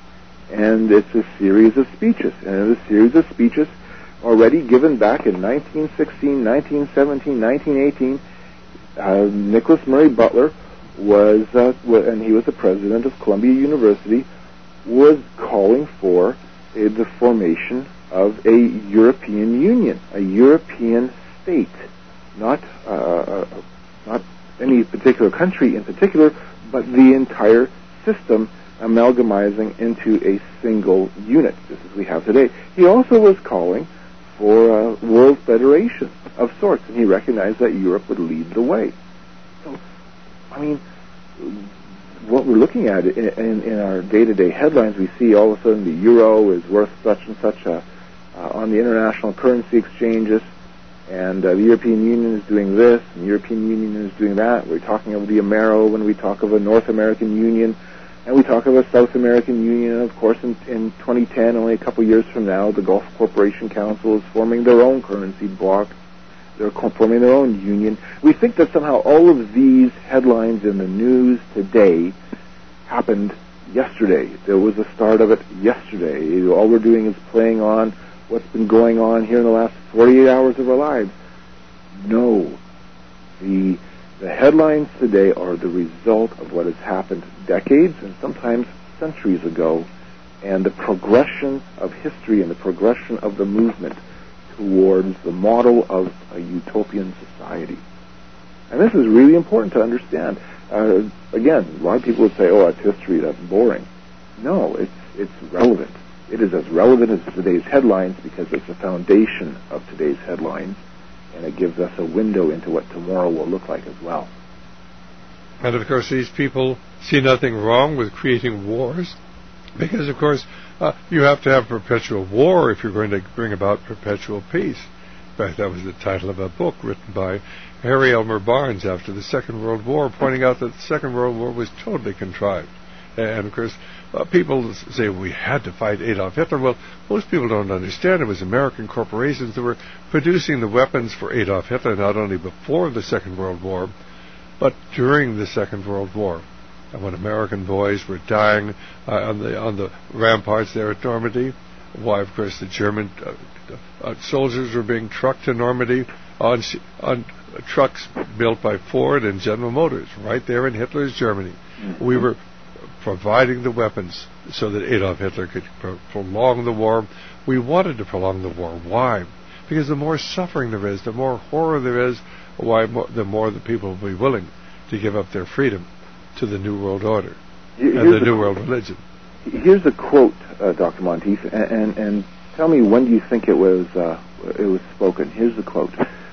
And it's a series of speeches. And in a series of speeches already given back in nineteen sixteen, nineteen seventeen, nineteen eighteen, uh, Nicholas Murray Butler was, uh, and he was the president of Columbia University, was calling for a, the formation of a European Union, a European state, not uh, not any particular country in particular, but the entire system amalgamizing into a single unit, just as we have today. He also was calling for a world federation of sorts, and he recognized that Europe would lead the way. So, I mean, what we're looking at in, in, in our day-to-day headlines, we see all of a sudden the euro is worth such and such a, uh, on the international currency exchanges, and uh, the European Union is doing this, and the European Union is doing that. We're talking of the Amero when we talk of a North American Union, and we talk of a South American Union. And of course, in, in twenty ten, only a couple years from now, the Gulf Cooperation Council is forming their own currency bloc. They're forming their own union. We think that somehow all of these headlines in the news today happened yesterday. There was a start of it yesterday. All we're doing is playing on what's been going on here in the last forty-eight hours of our lives. No. The, the headlines today are the result of what has happened decades and sometimes centuries ago, and the progression of history and the progression of the movement towards the model of a utopian society. And this is really important to understand. Uh, again, a lot of people would say, oh, that's history, that's boring. No, it's, it's relevant. It is as relevant as today's headlines because it's the foundation of today's headlines, and it gives us a window into what tomorrow will look like as well. And of course, these people see nothing wrong with creating wars, because of course, uh, you have to have perpetual war if you're going to bring about perpetual peace. In fact, that was the title of a book written by Harry Elmer Barnes after the Second World War, pointing out that the Second World War was totally contrived. And of course, uh, people say we had to fight Adolf Hitler. Well, most people don't understand it was American corporations that were producing the weapons for Adolf Hitler, not only before the Second World War, but during the Second World War. And when American boys were dying uh, on the on the ramparts there at Normandy, why, of course, the German uh, uh, soldiers were being trucked to Normandy on on trucks built by Ford and General Motors, right there in Hitler's Germany. Mm-hmm. We were providing the weapons so that Adolf Hitler could pro- prolong the war. We wanted to prolong the war. Why? Because the more suffering there is, the more horror there is, why more, the more the people will be willing to give up their freedom to the New World Order Here's and the New World Religion. Here's a quote, uh, Doctor Monteith, and, and, and tell me when do you think it was uh, it was spoken. Here's the quote.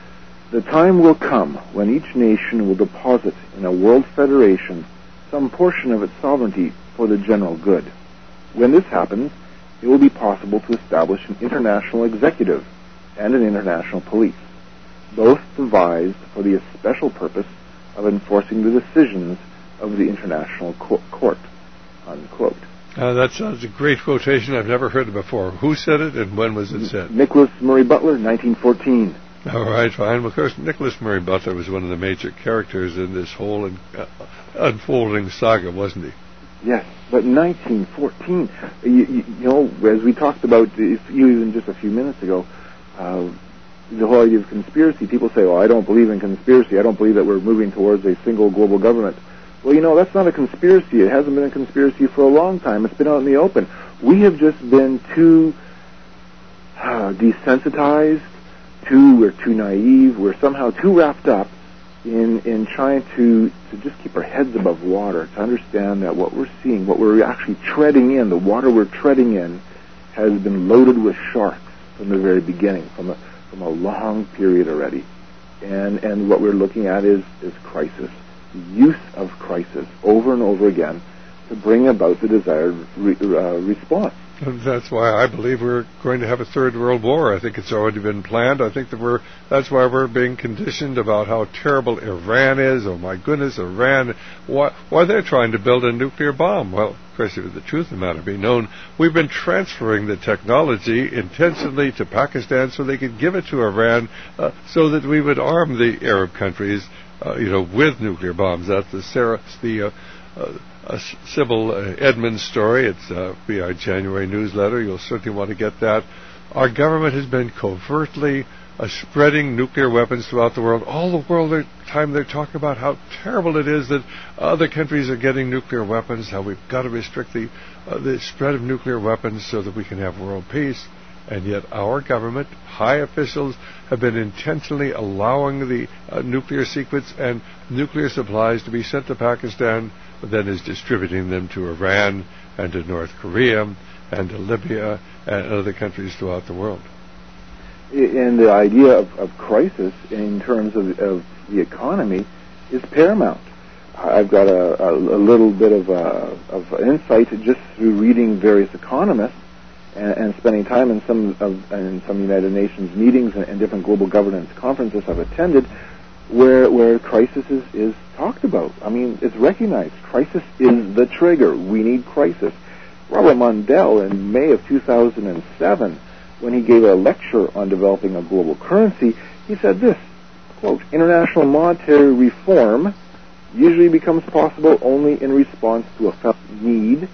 The time will come when each nation will deposit in a world federation some portion of its sovereignty for the general good. When this happens, it will be possible to establish an international executive and an international police, both devised for the special purpose of enforcing the decisions of the international co- court, unquote. Uh, that sounds a great quotation. I've never heard it before. Who said it and when was it said? Nicholas Murray Butler, nineteen fourteen. All right, fine. Well, of course, Nicholas Murray Butler was one of the major characters in this whole un- uh, unfolding saga, wasn't he? Yes, but nineteen fourteen, you, you, you know, as we talked about even just a few minutes ago, uh, the whole idea of conspiracy, people say, well, I don't believe in conspiracy. I don't believe that we're moving towards a single global government. Well, you know, that's not a conspiracy. It hasn't been a conspiracy for a long time. It's been out in the open. We have just been too uh, desensitized, too, we're too naive, we're somehow too wrapped up in in trying to, to just keep our heads above water, to understand that what we're seeing, what we're actually treading in, the water we're treading in, has been loaded with sharks from the very beginning, from a, from a long period already. And and what we're looking at is, is crisis. Use of crisis over and over again to bring about the desired re- uh, response. And that's why I believe we're going to have a third world war. I think it's already been planned. I think that we're that's why we're being conditioned about how terrible Iran is. Oh my goodness, Iran! Why, why they're trying to build a nuclear bomb? Well, of course, if the truth of the matter be known, we've been transferring the technology intentionally to Pakistan so they could give it to Iran, uh, so that we would arm the Arab countries, uh, you know, with nuclear bombs. That's the Sarah, the uh, uh, uh, Sybil uh, Edmonds story. It's uh, be our January newsletter. You'll certainly want to get that. Our government has been covertly uh, spreading nuclear weapons throughout the world. All the world the time they're talking about how terrible it is that other countries are getting nuclear weapons, how we've got to restrict the uh, the spread of nuclear weapons so that we can have world peace. And yet our government, high officials, have been intentionally allowing the uh, nuclear secrets and nuclear supplies to be sent to Pakistan, but then is distributing them to Iran and to North Korea and to Libya and other countries throughout the world. And the idea of, of crisis in terms of, of the economy is paramount. I've got a, a, a little bit of, uh, of insight just through reading various economists and, and spending time in some of in some United Nations meetings and, and different global governance conferences I've attended, where where crisis is, is talked about. I mean, it's recognized. Crisis is the trigger. We need crisis. Robert Mundell, in May of two thousand seven, when he gave a lecture on developing a global currency, he said this, quote, international monetary reform usually becomes possible only in response to a felt need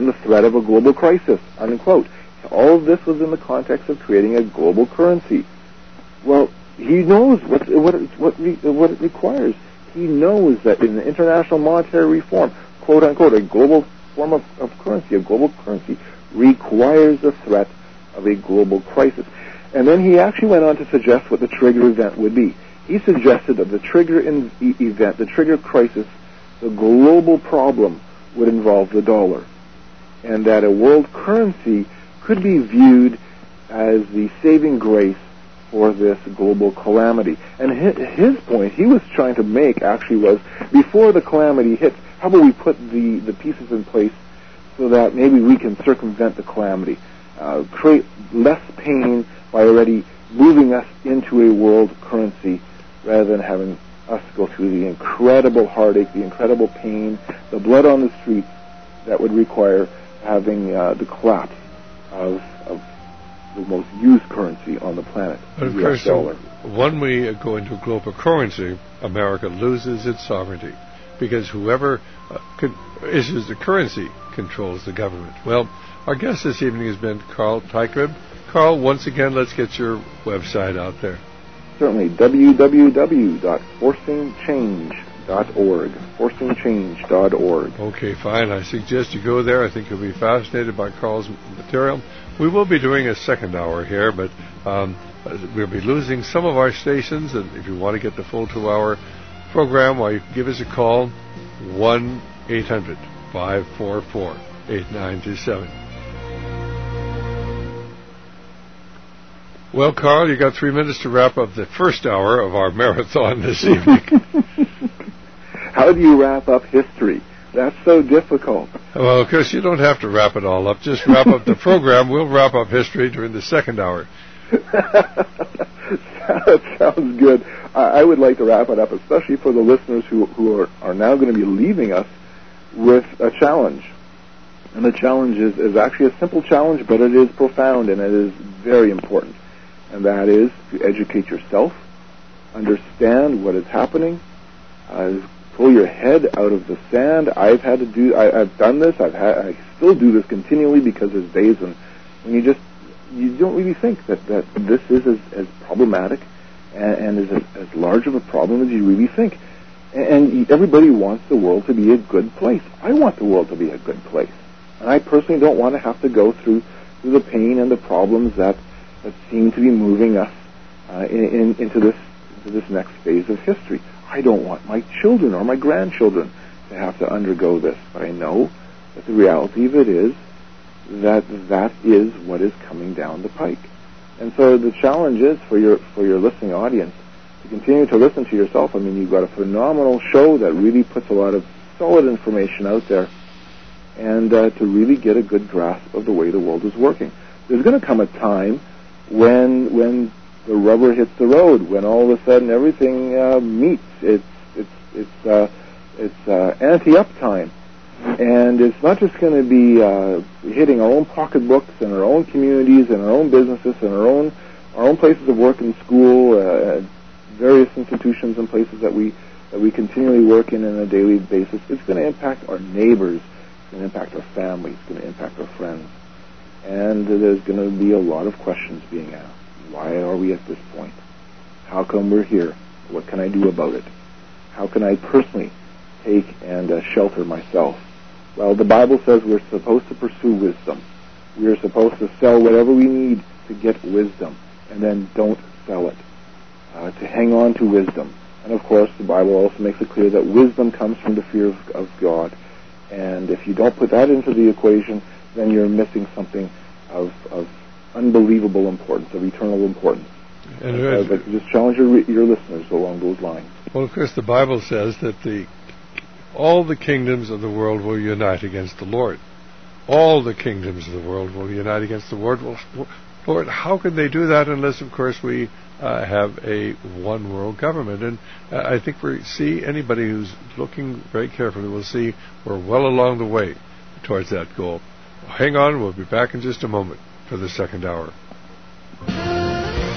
and the threat of a global crisis, unquote. All of this was in the context of creating a global currency. Well, he knows what, what, it, what, re, what it requires. He knows that in the international monetary reform, quote unquote, a global form of, of currency, a global currency, requires the threat of a global crisis. And then he actually went on to suggest what the trigger event would be. He suggested that the trigger in, e- event, the trigger crisis, the global problem would involve the dollar, and that a world currency could be viewed as the saving grace for this global calamity. And his point he was trying to make actually was, before the calamity hits, how about we put the, the pieces in place so that maybe we can circumvent the calamity, uh, create less pain by already moving us into a world currency rather than having us go through the incredible heartache, the incredible pain, the blood on the streets that would require having uh, the collapse of, of the most used currency on the planet, but of the course, dollar. When we go into a global currency, America loses its sovereignty, because whoever uh, con- issues the currency controls the government. Well, our guest this evening has been Carl Teichrib. Carl, once again, let's get your website out there. Certainly, w w w dot forcing change dot org, forcing change dot org. Okay, fine. I suggest you go there. I think you'll be fascinated by Carl's material. We will be doing a second hour here, but um, we'll be losing some of our stations, and if you want to get the full two-hour program, well, you can give us a call, one eight hundred five four four eight nine two seven. Well, Carl, you got three minutes to wrap up the first hour of our marathon this evening. How do you wrap up history? That's so difficult. Well, of course, you don't have to wrap it all up. Just wrap up the program. We'll wrap up history during the second hour. That sounds good. I, I would like to wrap it up, especially for the listeners who, who are, are now going to be leaving us with a challenge. And the challenge is, is actually a simple challenge, but it is profound and it is very important. And that is to educate yourself, understand what is happening, uh, pull your head out of the sand. I've had to do, I, I've done this, I've had, I still do this continually, because there's days when, when you just, you don't really think that, that this is as, as problematic and, and is as, as large of a problem as you really think. And, and everybody wants the world to be a good place. I want the world to be a good place. And I personally don't want to have to go through, through the pain and the problems that that seem to be moving us uh, in, in, into this into this next phase of history. I don't want my children or my grandchildren to have to undergo this, but I know that the reality of it is that that is what is coming down the pike. And so the challenge is for your for your listening audience to continue to listen to yourself. I mean, you've got a phenomenal show that really puts a lot of solid information out there, and uh, to really get a good grasp of the way the world is working. There's going to come a time when when the rubber hits the road, when all of a sudden everything uh, meets. It's it's it's uh, it's uh, ante-up time, and it's not just going to be uh, hitting our own pocketbooks and our own communities and our own businesses and our own our own places of work and school, uh, various institutions and places that we that we continually work in on a daily basis. It's going to impact our neighbors. It's going to impact our families. It's going to impact our friends. And there's going to be a lot of questions being asked. Why are we at this point? How come we're here? What can I do about it? How can I personally take and uh, shelter myself? Well, the Bible says we're supposed to pursue wisdom. We're supposed to sell whatever we need to get wisdom, and then don't sell it. Uh, to hang on to wisdom. And of course, the Bible also makes it clear that wisdom comes from the fear of, of God. And if you don't put that into the equation, then you're missing something of, of unbelievable importance, of eternal importance. And uh, I'd like to just challenge your, your listeners along those lines. Well, of course, the Bible says that the all the kingdoms of the world will unite against the Lord. All the kingdoms of the world will unite against the Lord. Well, Lord, how can they do that unless, of course, we uh, have a one world government? And uh, I think we see anybody who's looking very carefully will see we're well along the way towards that goal. Hang on, we'll be back in just a moment for the second hour.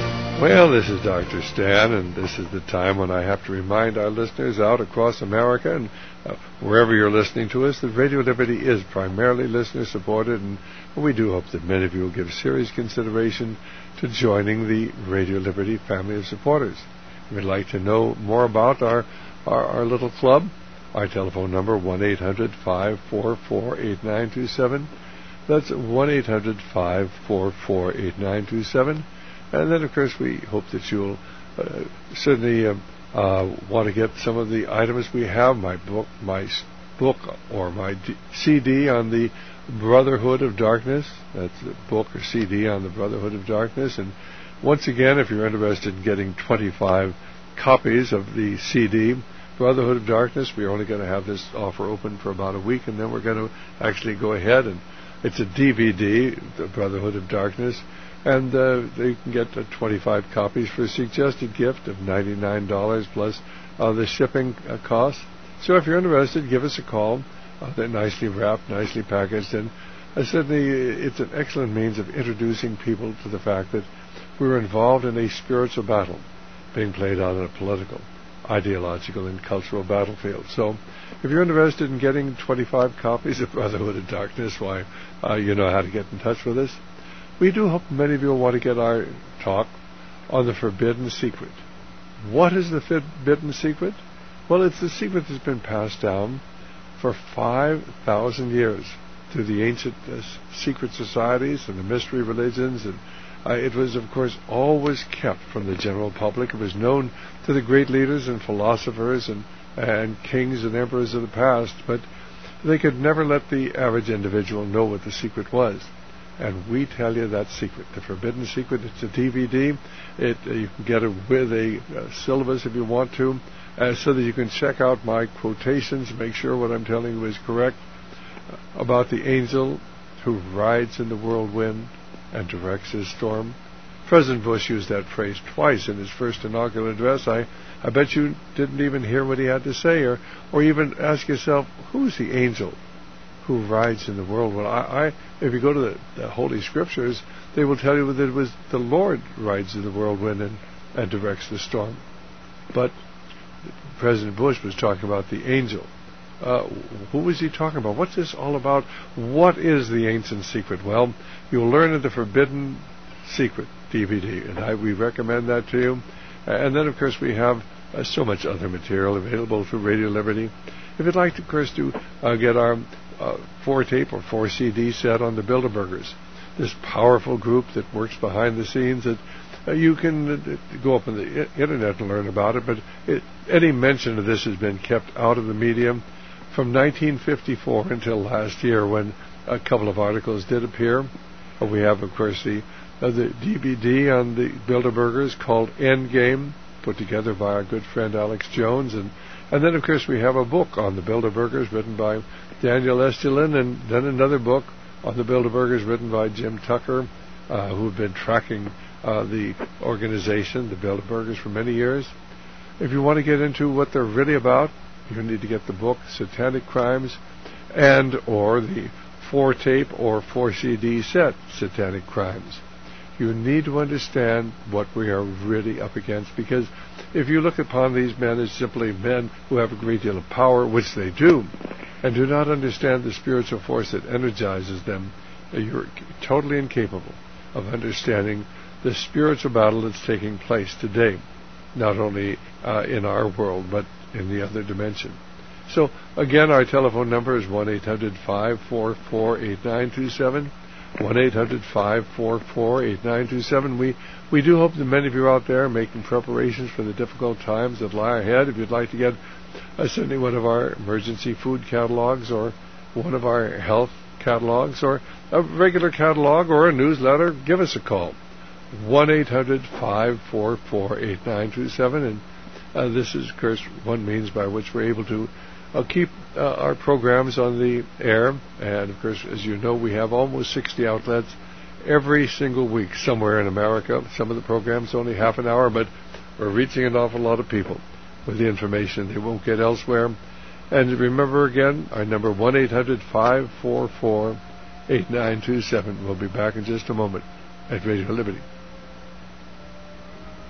Well, this is Doctor Stan, and this is the time when I have to remind our listeners out across America and uh, wherever you're listening to us that Radio Liberty is primarily listener-supported, and we do hope that many of you will give serious consideration to joining the Radio Liberty family of supporters. If you'd like to know more about our, our, our little club, our telephone number, one eight hundred, five four four, eight nine two seven. That's one eight hundred, five four four, eight nine two seven. And then, of course, we hope that you'll uh, certainly uh, uh, want to get some of the items we have, my book, my book or my D- C D on the Brotherhood of Darkness. That's a book or C D on the Brotherhood of Darkness. And once again, if you're interested in getting twenty-five copies of the C D, Brotherhood of Darkness, we're only going to have this offer open for about a week, and then we're going to actually go ahead, and it's a D V D, the Brotherhood of Darkness, and uh, they can get uh, twenty-five copies for a suggested gift of ninety-nine dollars plus uh, the shipping uh, cost. So if you're interested, give us a call. Uh, they're nicely wrapped, nicely packaged, and uh, certainly it's an excellent means of introducing people to the fact that we're involved in a spiritual battle being played out on a political, ideological, and cultural battlefield. So if you're interested in getting twenty-five copies of Brotherhood of Darkness, why, uh, you know how to get in touch with us. We do hope many of you will want to get our talk on the Forbidden Secret. What is the Forbidden Secret? Well, it's the secret that's been passed down for five thousand years through the ancient uh, secret societies and the mystery religions, and uh, it was, of course, always kept from the general public. It was known to the great leaders and philosophers and, and kings and emperors of the past, but they could never let the average individual know what the secret was. And we tell you that secret, the Forbidden Secret. It's a D V D. It, uh, you can get it with a uh, syllabus if you want to, uh, so that you can check out my quotations, make sure what I'm telling you is correct, uh, about the angel who rides in the whirlwind and directs his storm. President Bush used that phrase twice in his first inaugural address. I, I bet you didn't even hear what he had to say, or, or even ask yourself, who's the angel who rides in the whirlwind? I, I, if you go to the, the Holy Scriptures, they will tell you that it was the Lord rides in the whirlwind and, and directs the storm. But President Bush was talking about the angel. Uh, who was he talking about? What's this all about? What is the ancient secret? Well, you'll learn in the Forbidden Secret D V D, and I, we recommend that to you. Uh, and then, of course, we have uh, so much other material available through Radio Liberty. If you'd like to, of course, to uh, get our uh, four-tape or four-C D set on the Bilderbergers, this powerful group that works behind the scenes, that uh, you can uh, go up on the I- Internet and learn about it, but it, any mention of this has been kept out of the media from nineteen fifty-four until last year, when a couple of articles did appear. Uh, we have, of course, the, uh, the D V D on the Bilderbergers called Endgame, put together by our good friend Alex Jones, and And then, of course, we have a book on the Bilderbergers written by Daniel Estulin, and then another book on the Bilderbergers written by Jim Tucker, uh, who have been tracking uh, the organization, the Bilderbergers, for many years. If you want to get into what they're really about, you need to get the book Satanic Crimes and or the four-tape or four-C D set Satanic Crimes. You need to understand what we are really up against, because if you look upon these men as simply men who have a great deal of power, which they do, and do not understand the spiritual force that energizes them, you're totally incapable of understanding the spiritual battle that's taking place today, not only uh, in our world, but in the other dimension. So, again, our telephone number is one eight hundred, five four four, eight nine two seven. one eight hundred, five four four, eight nine two seven. We we do hope that many of you are out there making preparations for the difficult times that lie ahead. If you'd like to get uh, certainly one of our emergency food catalogs, or one of our health catalogs, or a regular catalog, or a newsletter, give us a call. one eight hundred, five four four, eight nine two seven. And uh, this is, of course, one means by which we're able to I'll keep uh, our programs on the air, and of course, as you know, we have almost sixty outlets every single week somewhere in America. Some of the programs only half an hour, but we're reaching an awful lot of people with the information they won't get elsewhere. And remember again, our number one eight hundred, five four four, eight nine two seven. We'll be back in just a moment at Radio Liberty.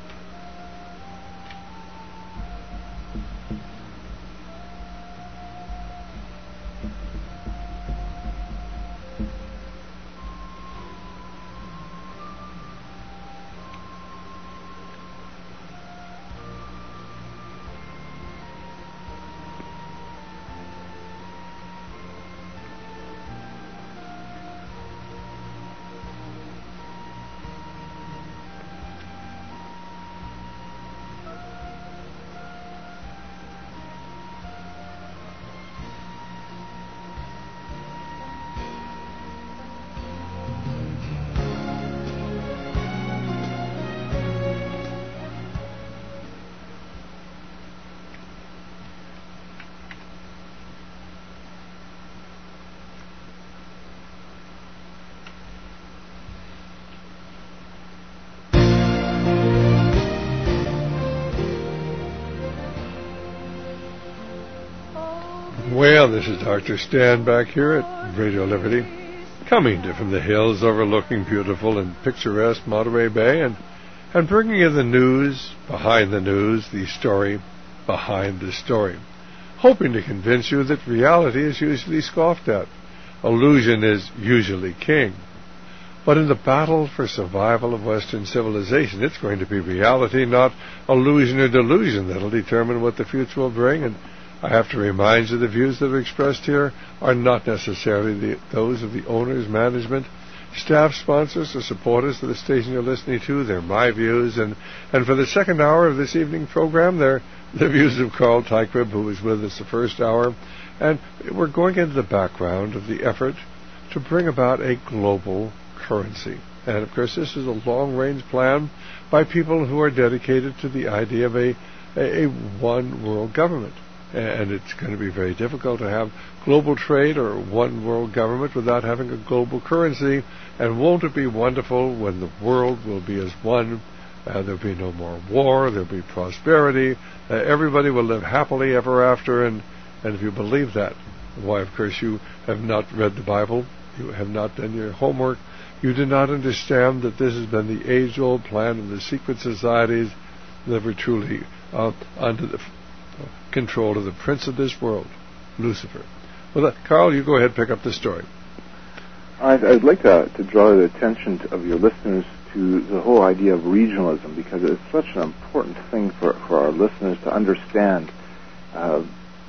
And this is Doctor Stan back here at Radio Liberty, coming to from the hills overlooking beautiful and picturesque Monterey Bay, and, and bringing you the news behind the news, the story behind the story, hoping to convince you that reality is usually scoffed at. Illusion is usually king. But in the battle for survival of Western civilization, it's going to be reality, not illusion or delusion, that'll determine what the future will bring. And I have to remind you the views that are expressed here are not necessarily the, those of the owners, management, staff, sponsors, or supporters of the station you're listening to. They're my views. And, and for the second hour of this evening program, they're the views of Carl Teichweb, who was with us the first hour. And we're going into the background of the effort to bring about a global currency. And, of course, this is a long-range plan by people who are dedicated to the idea of a, a, a one-world government. And it's going to be very difficult to have global trade or one world government without having a global currency. And won't it be wonderful when the world will be as one? Uh, there'll be no more war. There'll be prosperity. Uh, everybody will live happily ever after. And, and if you believe that, why, of course, you have not read the Bible. You have not done your homework. You do not understand that this has been the age-old plan of the secret societies that were truly uh, under the control of the prince of this world, Lucifer. Well, uh, Carl, you go ahead and pick up the story. I'd, I'd like to, to draw the attention of your listeners to the whole idea of regionalism, because it's such an important thing for, for our listeners to understand. Uh,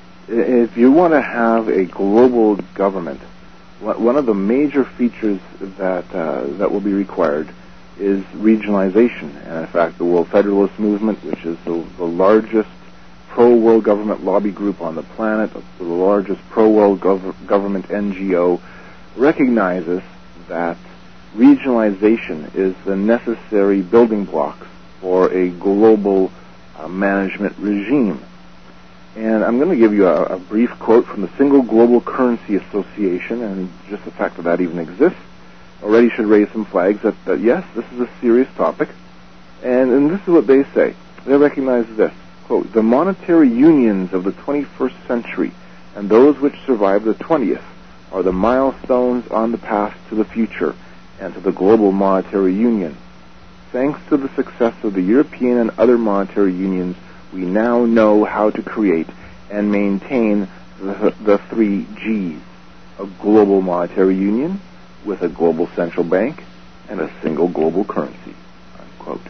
if you want to have a global government, one of the major features that uh, that will be required is regionalization. And in fact, the World Federalist Movement, which is the, the largest pro-world government lobby group on the planet, the largest pro-world gov- government N G O, recognizes that regionalization is the necessary building blocks for a global uh, management regime. And I'm going to give you a, a brief quote from the Single Global Currency Association, and just the fact that that even exists already should raise some flags that, that yes, this is a serious topic. And, and this is what they say. They recognize this. Quote, the monetary unions of the twenty-first century and those which survive the twentieth are the milestones on the path to the future and to the global monetary union. Thanks to the success of the European and other monetary unions, we now know how to create and maintain the, the three G's, a global monetary union with a global central bank and a single global currency, unquote.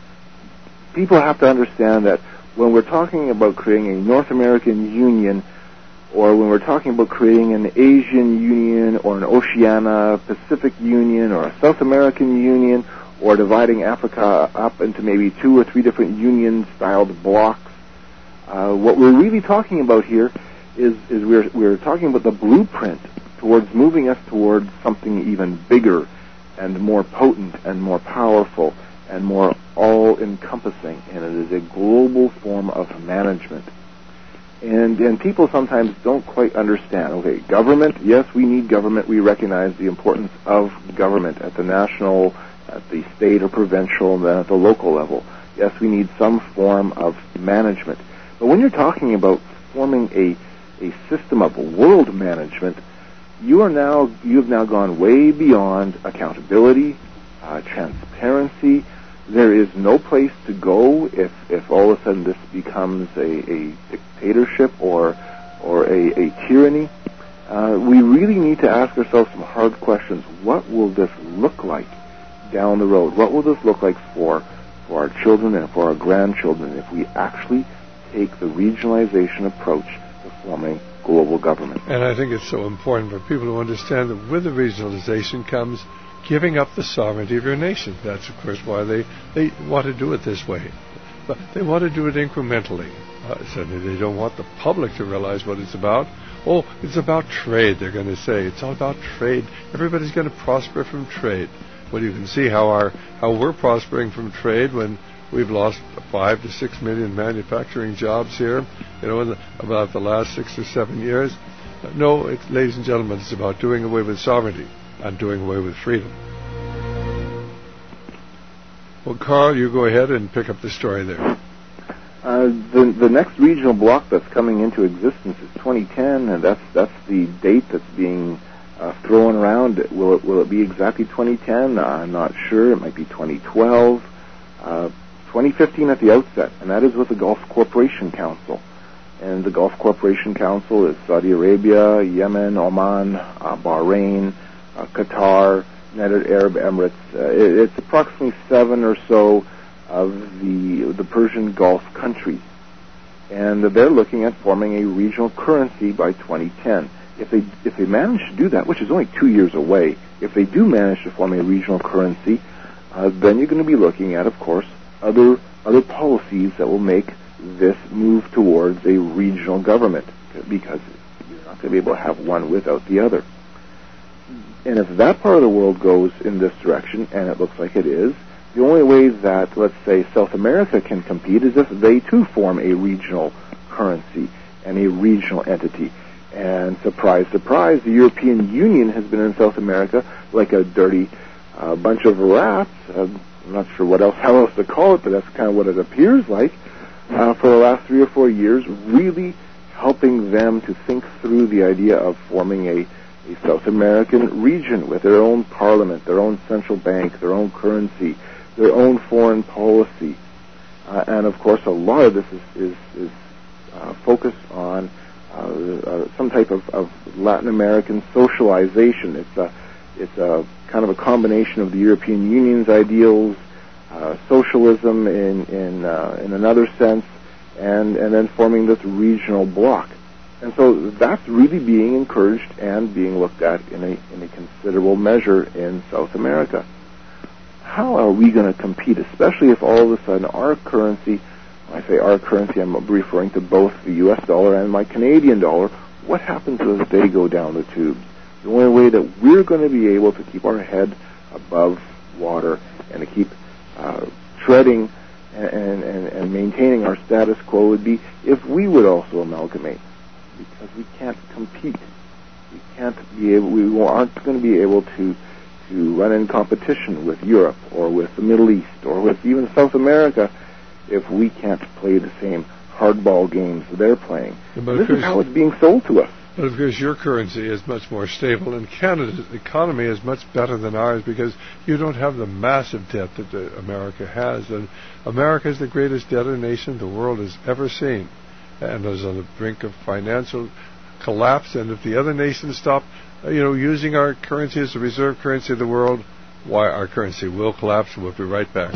People have to understand that when we're talking about creating a North American Union, or when we're talking about creating an Asian Union, or an Oceania Pacific Union, or a South American Union, or dividing Africa up into maybe two or three different union-styled blocks, uh, what we're really talking about here is, is we're, we're talking about the blueprint towards moving us towards something even bigger and more potent and more powerful and more all-encompassing, and it is a global form of management. And and people sometimes don't quite understand. Okay, government, yes, we need government. We recognize the importance of government at the national, at the state or provincial, and then at the local level. Yes, we need some form of management. But when you're talking about forming a, a system of world management, you are now you have now gone way beyond accountability, uh, transparency. There is no place to go if, if all of a sudden this becomes a, a dictatorship or or a, a tyranny. Uh, we really need to ask ourselves some hard questions. What will this look like down the road? What will this look like for for our children and for our grandchildren if we actually take the regionalization approach to forming global government? And I think it's so important for people to understand that with the regionalization comes giving up the sovereignty of your nation. That's, of course, why they, they want to do it this way. But they want to do it incrementally. Uh, certainly they don't want the public to realize what it's about. Oh, it's about trade, they're going to say. It's all about trade. Everybody's going to prosper from trade. Well, you can see how our how we're prospering from trade when we've lost five to six million manufacturing jobs here, you know, in the, about the last six or seven years. Uh, no, it, ladies and gentlemen, it's about doing away with sovereignty and doing away with freedom. Well, Carl, you go ahead and pick up the story there. Uh, the the next regional bloc that's coming into existence is twenty ten, and that's that's the date that's being uh, thrown around. Will it will it be exactly twenty ten? Uh, I'm not sure. It might be twenty twelve, uh, twenty fifteen at the outset, and that is with the Gulf Cooperation Council. And the Gulf Cooperation Council is Saudi Arabia, Yemen, Oman, uh, Bahrain, uh, Qatar, United Arab Emirates. Uh, it, it's approximately seven or so of the the Persian Gulf countries, and they're looking at forming a regional currency by twenty ten. If they if they manage to do that, which is only two years away, if they do manage to form a regional currency, uh, then you're going to be looking at, of course, other other policies that will make this move towards a regional government, because you're not going to be able to have one without the other. And if that part of the world goes in this direction, and it looks like it is, the only way that, let's say, South America can compete is if they too form a regional currency and a regional entity. And surprise, surprise, the European Union has been in South America like a dirty uh, bunch of rats. Uh, I'm not sure what else, how else to call it, but that's kind of what it appears like. Uh, for the last three or four years, really helping them to think through the idea of forming a, a South American region with their own parliament, their own central bank, their own currency, their own foreign policy. Uh, and, of course, a lot of this is, is, is uh, focused on uh, uh, some type of, of Latin American socialization. It's a, it's a kind of a combination of the European Union's ideals, uh, socialism in in, uh, in another sense, and, and then forming this regional bloc. And so that's really being encouraged and being looked at in a in a considerable measure in South America. How are we going to compete, especially if all of a sudden our currency, when I say our currency, I'm referring to both the U S dollar and my Canadian dollar, what happens as they go down the tubes? The only way that we're going to be able to keep our head above water and to keep uh, treading and, and, and maintaining our status quo would be if we would also amalgamate, because we can't compete. We can't be able, we aren't going to be able to to run in competition with Europe or with the Middle East or with even South America if we can't play the same hardball games they're playing. But this is how it's being sold to us. But of course your currency is much more stable, and Canada's economy is much better than ours because you don't have the massive debt that the America has. And America is the greatest debtor nation the world has ever seen, and is on the brink of financial collapse. And if the other nations stop you know, using our currency as the reserve currency of the world, why our currency will collapse, and we'll be right back.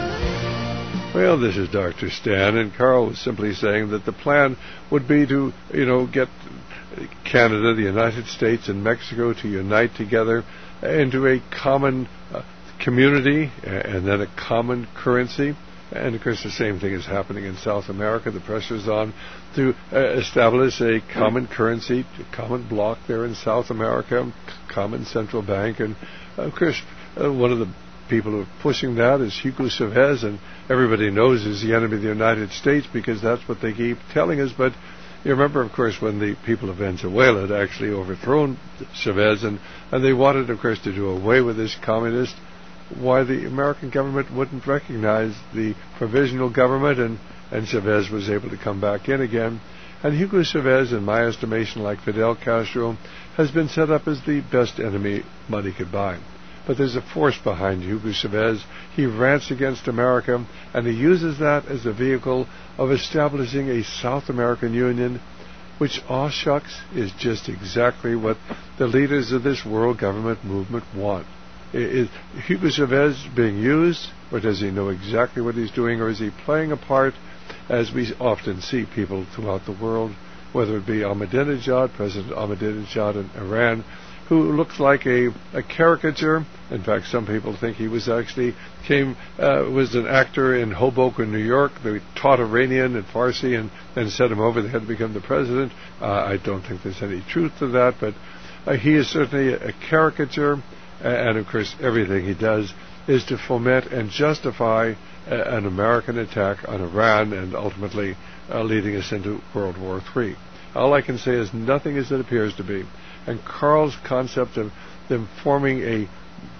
Well, this is Doctor Stan, and Carl was simply saying that the plan would be to, you know, get Canada, the United States, and Mexico to unite together into a common uh, community and then a common currency. And, of course, the same thing is happening in South America. The pressure is on to uh, establish a common currency, a common bloc there in South America, common central bank. And, of course, uh, one of the people who are pushing that is Hugo Chavez, and everybody knows he's the enemy of the United States because that's what they keep telling us. But you remember, of course, when the people of Venezuela had actually overthrown Chavez, and, and they wanted, of course, to do away with this communist, why the American government wouldn't recognize the provisional government, and, and Chavez was able to come back in again. And Hugo Chavez, in my estimation, like Fidel Castro, has been set up as the best enemy money could buy. But there's a force behind Hugo Chavez. He rants against America, and he uses that as a vehicle of establishing a South American Union, which, aw shucks, is just exactly what the leaders of this world government movement want. Is Hugo Chavez being used, or does he know exactly what he's doing, or is he playing a part, as we often see people throughout the world, whether it be Ahmadinejad, President Ahmadinejad in Iran, who looks like a, a caricature. In fact, some people think he was actually came uh, was an actor in Hoboken, New York. They taught Iranian and Farsi and then sent him over. They had to become the president. Uh, I don't think there's any truth to that, but uh, he is certainly a, a caricature. And, of course, everything he does is to foment and justify uh, an American attack on Iran and ultimately uh, leading us into World War Three. All I can say is nothing as it appears to be. And Carl's concept of them forming a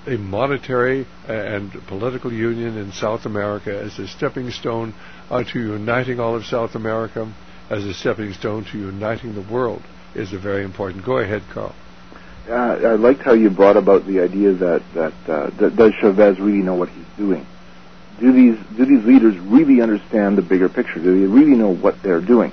a monetary and political union in South America as a stepping stone uh, to uniting all of South America, as a stepping stone to uniting the world, is a very important. Go ahead, Carl. Uh, I liked how you brought about the idea that that, uh, that does Chavez really know what he's doing? Do these do these leaders really understand the bigger picture? Do they really know what they're doing?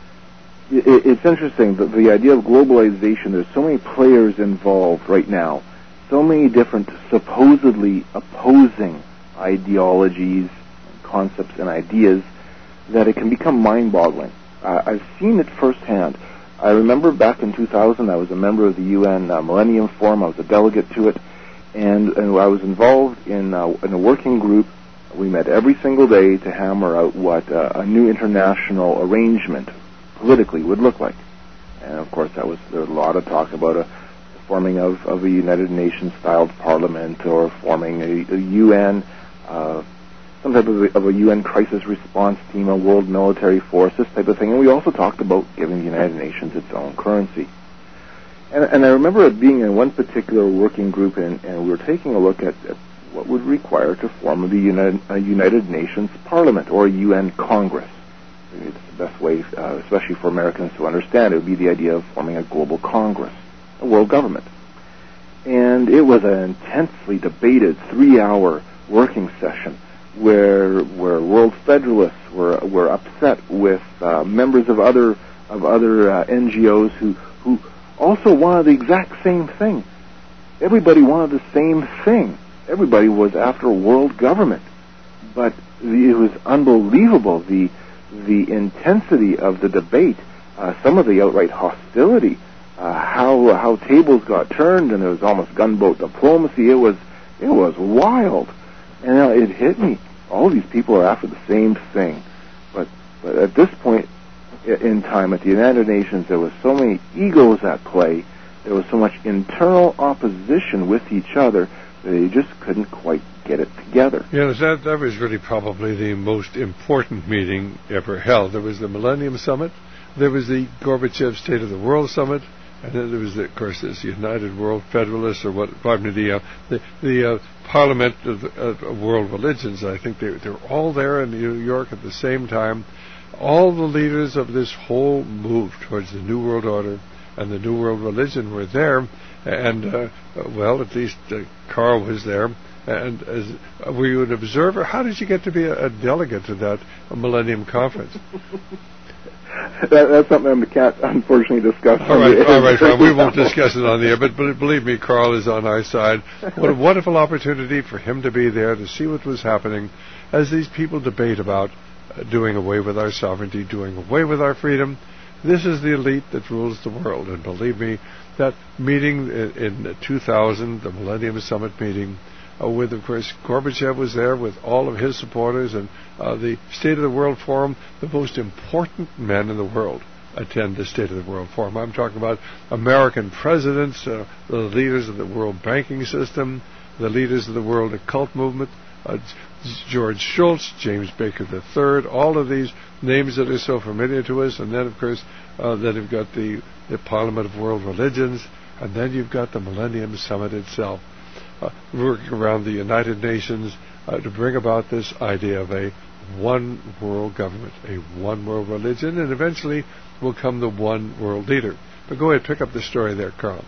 It, it's interesting that the idea of globalization. There's so many players involved right now, so many different supposedly opposing ideologies, concepts, and ideas that it can become mind-boggling. Uh, I've seen it firsthand. I remember back in two thousand, I was a member of the U N uh, Millennium Forum. I was a delegate to it, and, and I was involved in, uh, in a working group. We met every single day to hammer out what uh, a new international arrangement politically would look like. And of course, that was there was a lot of talk about a forming of, of a United Nations-styled parliament, or forming a, a U N. Uh, some type of a, of a U N crisis response team, a world military force, this type of thing. And we also talked about giving the United Nations its own currency. And, and I remember being in one particular working group, and, and we were taking a look at, at what would require to form the United, a United Nations Parliament, or a U N Congress. It's the best way, uh, especially for Americans to understand, it would be the idea of forming a global Congress, a world government. And it was an intensely debated three-hour working session where where World Federalists were were upset with uh, members of other of other uh, N G Os who who also wanted the exact same thing. Everybody wanted the same thing. Everybody was after a world government, but the, it was unbelievable the the intensity of the debate, uh, some of the outright hostility, uh, how how tables got turned, and there was almost gunboat diplomacy. It was it was wild, and uh, it hit me. All these people are after the same thing, but but at this point in time at the United Nations, there was so many egos at play. There was so much internal opposition with each other that they just couldn't quite get it together. Yes, that, that was really probably the most important meeting ever held. There was the Millennium Summit, there was the Gorbachev State of the World Summit, and then there was, the, of course, this United World Federalists, or what, pardon me, the, uh, the, the uh, Parliament of, of World Religions. I think they, they were all there in New York at the same time. All the leaders of this whole move towards the New World Order and the New World Religion were there, and, uh, well, at least uh, Carl was there. And as, uh, were you an observer? How did you get to be a, a delegate to that Millennium Conference? That, that's something I can't, unfortunately, discuss. All right, all right, fine. We won't discuss it on the air, but believe me, Carl is on our side. What a wonderful opportunity for him to be there, to see what was happening as these people debate about uh, doing away with our sovereignty, doing away with our freedom. This is the elite that rules the world, and believe me, that meeting in, in two thousand, the Millennium Summit meeting, Uh, with, of course, Gorbachev was there with all of his supporters, and uh, the State of the World Forum, the most important men in the world attend the State of the World Forum. I'm talking about American presidents, uh, the leaders of the world banking system, the leaders of the world occult movement, uh, George Shultz, James Baker the third, all of these names that are so familiar to us. And then, of course, uh, then you've got the, the Parliament of World Religions, and then you've got the Millennium Summit itself. Uh, working around the United Nations uh, to bring about this idea of a one world government, a one world religion, and eventually will come the one world leader. But go ahead, pick up the story there, Carl.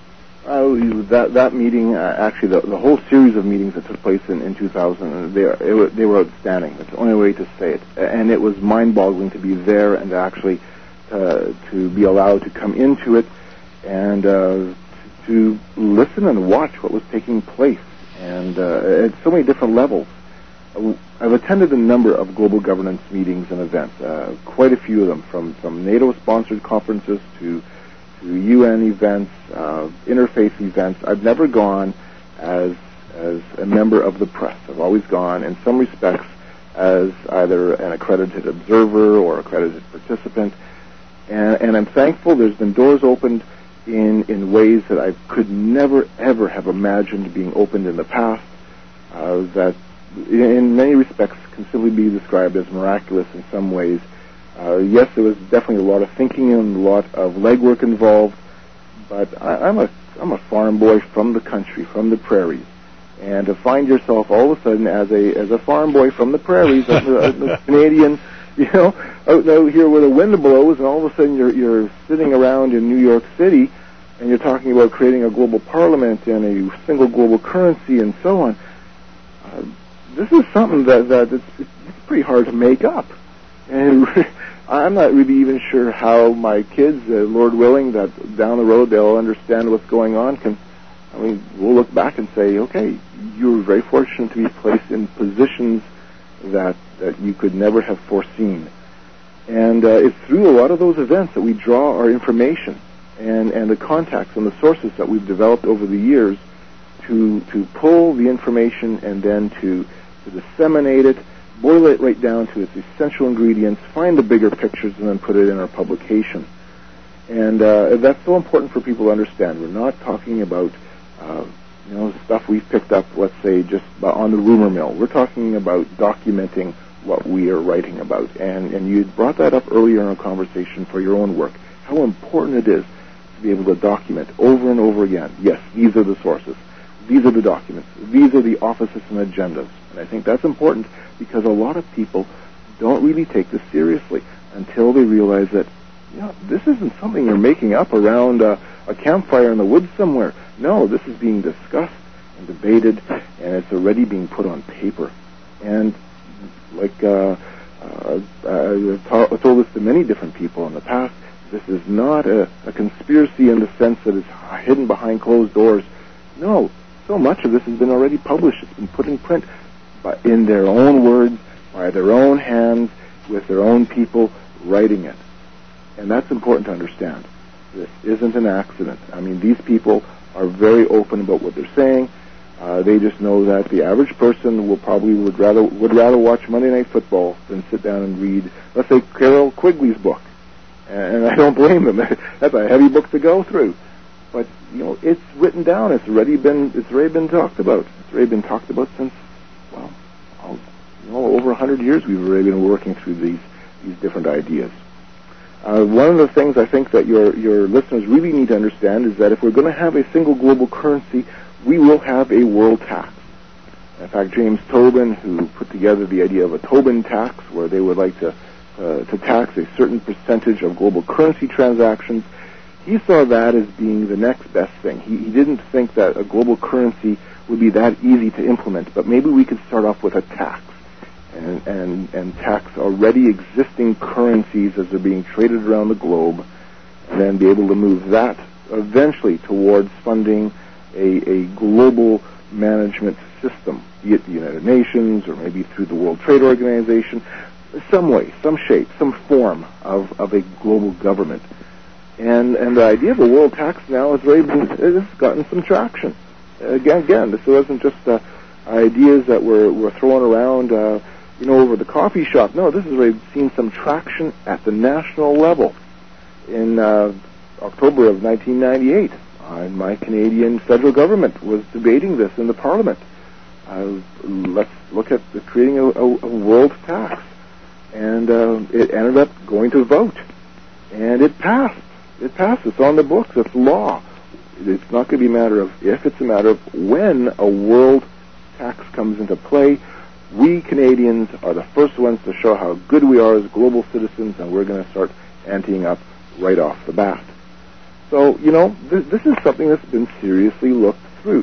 Uh, that that meeting, uh, actually, the, the whole series of meetings that took place in, in two thousand, they, it, they were outstanding. That's the only way to say it. And it was mind-boggling to be there and actually uh, to be allowed to come into it and uh, to listen and watch what was taking place, and uh, at so many different levels. I've attended a number of global governance meetings and events, uh, quite a few of them, from, from NATO-sponsored conferences to, to U N events, uh, interfaith events. I've never gone as as a member of the press. I've always gone, in some respects, as either an accredited observer or accredited participant, and, and I'm thankful there's been doors opened in in ways that I could never, ever have imagined being opened in the past, uh, that in many respects can simply be described as miraculous in some ways. Uh, yes, there was definitely a lot of thinking and a lot of legwork involved, but I, I'm a I'm a farm boy from the country, from the prairies, And to find yourself all of a sudden as a as a farm boy from the prairies, a, a, a Canadian, you know, out, out here where the wind blows, and all of a sudden you're you're sitting around in New York City, and you're talking about creating a global parliament and a single global currency and so on. Uh, this is something that that it's, it's pretty hard to make up, and I'm not really even sure how my kids, uh, Lord willing, that down the road they'll understand what's going on. Can I mean, we'll look back and say, okay, you were very fortunate to be placed in positions that that you could never have foreseen. And uh, it's through a lot of those events that we draw our information and, and the contacts and the sources that we've developed over the years to to pull the information and then to, to disseminate it, boil it right down to its essential ingredients, find the bigger pictures, and then put it in our publication. And uh, that's so important for people to understand. We're not talking about uh, you know, stuff we've picked up, let's say, just on the rumor mill. We're talking about documenting what we are writing about. And, and you brought that up earlier in our conversation for your own work, how important it is to be able to document over and over again. Yes, these are the sources. These are the documents. These are the offices and agendas. And I think that's important because a lot of people don't really take this seriously until they realize that, you know, this isn't something you're making up around uh, a campfire in the woods somewhere. No, this is being discussed and debated, and it's already being put on paper. And like uh, uh, I've, ta- I've told this to many different people in the past, this is not a, a conspiracy in the sense that it's hidden behind closed doors. No, so much of this has been already published. It's been put in print by, in their own words, by their own hands, with their own people writing it. And that's important to understand. This isn't an accident. I mean, these people are very open about what they're saying. Uh, they just know that the average person will probably would rather would rather watch Monday Night Football than sit down and read, let's say, Carol Quigley's book. And I don't blame them. That's a heavy book to go through. But you know, it's written down. It's already been it's already been talked about. It's already been talked about since, well, you know, over a hundred years. We've already been working through these these different ideas. Uh, one of the things I think that your your listeners really need to understand is that if we're going to have a single global currency, we will have a world tax. In fact, James Tobin, who put together the idea of a Tobin tax, where they would like to uh, to tax a certain percentage of global currency transactions, he saw that as being the next best thing. He, he didn't think that a global currency would be that easy to implement, but maybe we could start off with a tax. And, and, and tax already existing currencies as they're being traded around the globe, and then be able to move that eventually towards funding a, a global management system, be it the United Nations or maybe through the World Trade Organization, some way, some shape, some form of, of a global government. And and the idea of a world tax now has really been, it's gotten some traction. Again, again, this wasn't just uh, ideas that were, were thrown around uh, you know, over the coffee shop. No, this has already seen some traction at the national level. In uh, October of nineteen ninety-eight, uh, my Canadian federal government was debating this in the Parliament. Uh, let's look at the creating a, a, a world tax. And uh, it ended up going to vote. And it passed. It passed. It's on the books. It's law. It's not going to be a matter of if, it's a matter of when a world tax comes into play. We Canadians are the first ones to show how good we are as global citizens, and we're going to start anteing up right off the bat. So, you know, th- this is something that's been seriously looked through.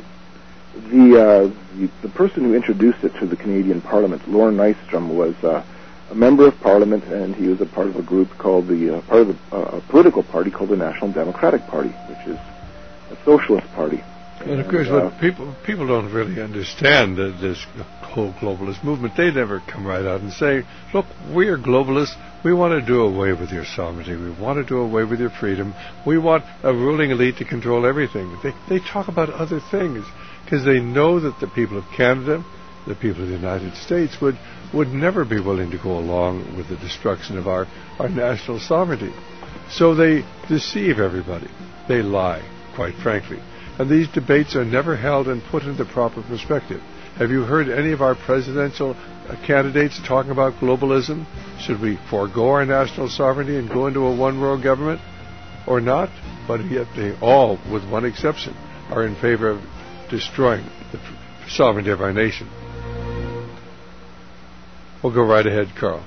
The, uh, the the person who introduced it to the Canadian Parliament, Lorne Nystrom, was uh, a member of Parliament, and he was a part of a group called the uh, part of the, uh, a political party called the National Democratic Party, which is a socialist party. And of course, uh, what people people don't really understand uh, this whole globalist movement. They never come right out and say, "Look, we are globalists. We want to do away with your sovereignty. We want to do away with your freedom. We want a ruling elite to control everything." They they talk about other things because they know that the people of Canada, the people of the United States, would would never be willing to go along with the destruction of our our national sovereignty. So they deceive everybody. They lie, quite frankly. And these debates are never held and put into proper perspective. Have you heard any of our presidential uh, candidates talking about globalism? Should we forego our national sovereignty and go into a one-world government or not? But yet they all, with one exception, are in favor of destroying the sovereignty of our nation. We'll go right ahead, Carl.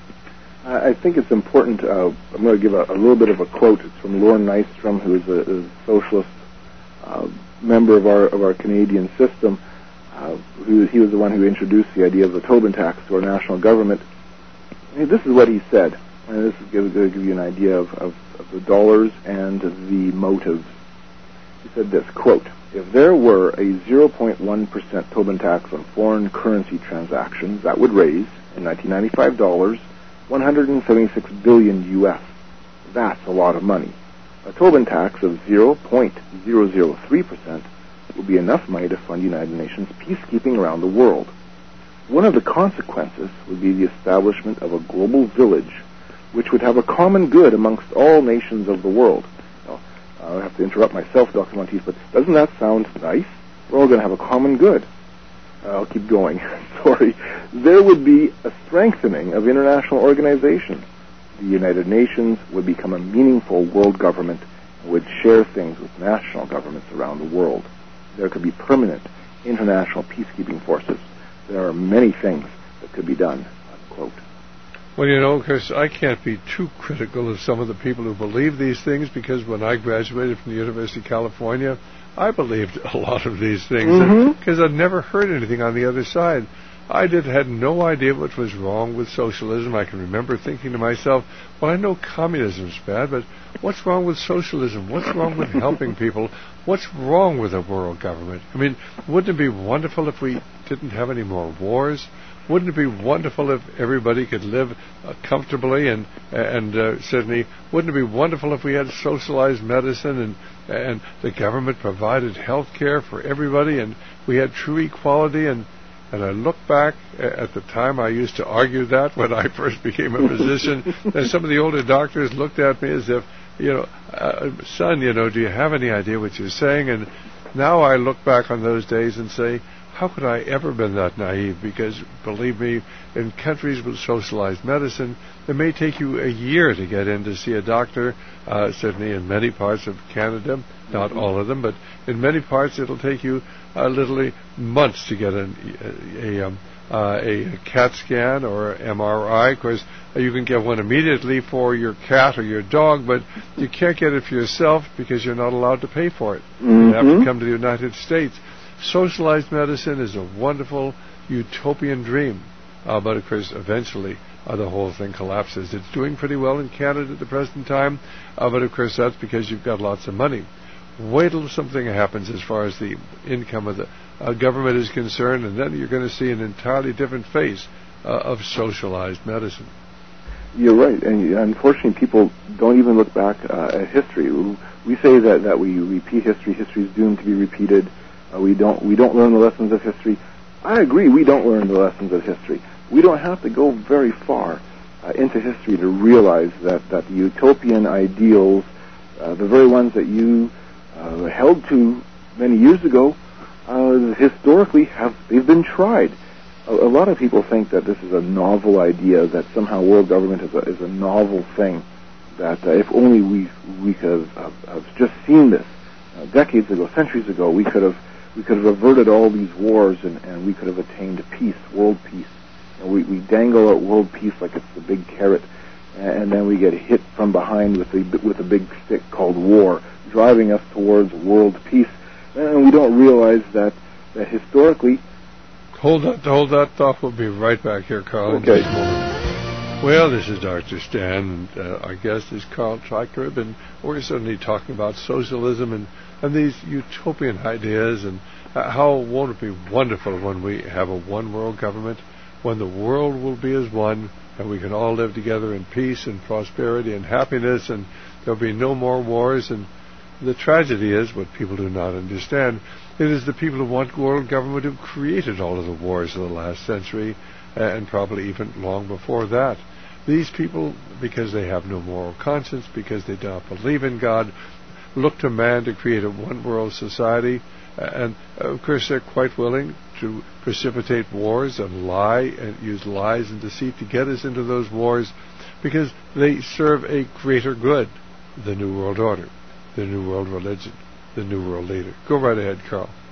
I think it's important. Uh, I'm going to give a, a little bit of a quote. It's from Lorne Nystrom, who is a, a socialist uh, member of our of our Canadian system. Uh, who, he was the one who introduced the idea of the Tobin tax to our national government. And this is what he said, and this is going to give you an idea of, of, of the dollars and the motives. He said this, quote, "If there were a zero point one percent Tobin tax on foreign currency transactions, that would raise, in nineteen ninety-five dollars, one hundred seventy-six billion U S. That's a lot of money. A Tobin tax of zero point zero zero three percent would be enough money to fund United Nations peacekeeping around the world. One of the consequences would be the establishment of a global village which would have a common good amongst all nations of the world." Now, I have to interrupt myself, Doctor Monteith, but doesn't that sound nice? We're all going to have a common good. I'll keep going. Sorry. There would be a strengthening of international organizations. The United Nations would become a meaningful world government and would share things with national governments around the world. There could be permanent international peacekeeping forces. There are many things that could be done, unquote. Well, you know, Chris, I can't be too critical of some of the people who believe these things, because when I graduated from the University of California, I believed a lot of these things because mm-hmm. I'd never heard anything on the other side. I did had no idea what was wrong with socialism. I can remember thinking to myself, well, I know communism's bad, but what's wrong with socialism? What's wrong with helping people? What's wrong with a world government? I mean, wouldn't it be wonderful if we didn't have any more wars? Wouldn't it be wonderful if everybody could live uh, comfortably? And and uh, certainly, wouldn't it be wonderful if we had socialized medicine and and the government provided health care for everybody and we had true equality? And And I look back at the time I used to argue that when I first became a physician, and some of the older doctors looked at me as if, you know, uh, son, you know, do you have any idea what you're saying? And now I look back on those days and say, how could I ever been that naive? Because, believe me, in countries with socialized medicine, it may take you a year to get in to see a doctor, uh, certainly in many parts of Canada, not all of them, but in many parts it'll take you uh, literally months to get an, a, a, um, uh, a CAT scan or M R I. Of course, you can get one immediately for your cat or your dog, but you can't get it for yourself because you're not allowed to pay for it. Mm-hmm. You have to come to the United States. Socialized medicine is a wonderful utopian dream, uh, but of course eventually uh, the whole thing collapses. It's doing pretty well in Canada at the present time, uh, but of course that's because you've got lots of money. Wait till something happens as far as the income of the uh, government is concerned, and then you're going to see an entirely different face uh, of socialized medicine. You're right, and unfortunately people don't even look back uh, at history. We say that, that we repeat history. History is doomed to be repeated. Uh, we don't we don't learn the lessons of history. I agree, we don't learn the lessons of history. We don't have to go very far uh, into history to realize that, that the utopian ideals, uh, the very ones that you uh, held to many years ago, uh, historically have they've been tried. A, a lot of people think that this is a novel idea, that somehow world government is a, is a novel thing, that uh, if only we we could have, have just seen this uh, decades ago, centuries ago, we could have We could have averted all these wars, and, and we could have attained peace, world peace. And we, we dangle at world peace like it's the big carrot, and then we get hit from behind with a, with a big stick called war, driving us towards world peace. And we don't realize that, that historically... Hold that, hold that thought. We'll be right back here, Carl, okay. in just a moment. Well, this is Doctor Stan, and uh, our guest is Carl Treichert, and we're certainly talking about socialism and and these utopian ideas, and how won't it be wonderful when we have a one-world government, when the world will be as one, and we can all live together in peace and prosperity and happiness, and there'll be no more wars. And the tragedy is, what people do not understand, it is the people who want world government who created all of the wars of the last century, and probably even long before that. These people, because they have no moral conscience, because they do not believe in God, look to man to create a one-world society, and of course they're quite willing to precipitate wars and lie and use lies and deceit to get us into those wars, because they serve a greater good, the New World Order, the New World Religion, the New World Leader. Go right ahead, Carl.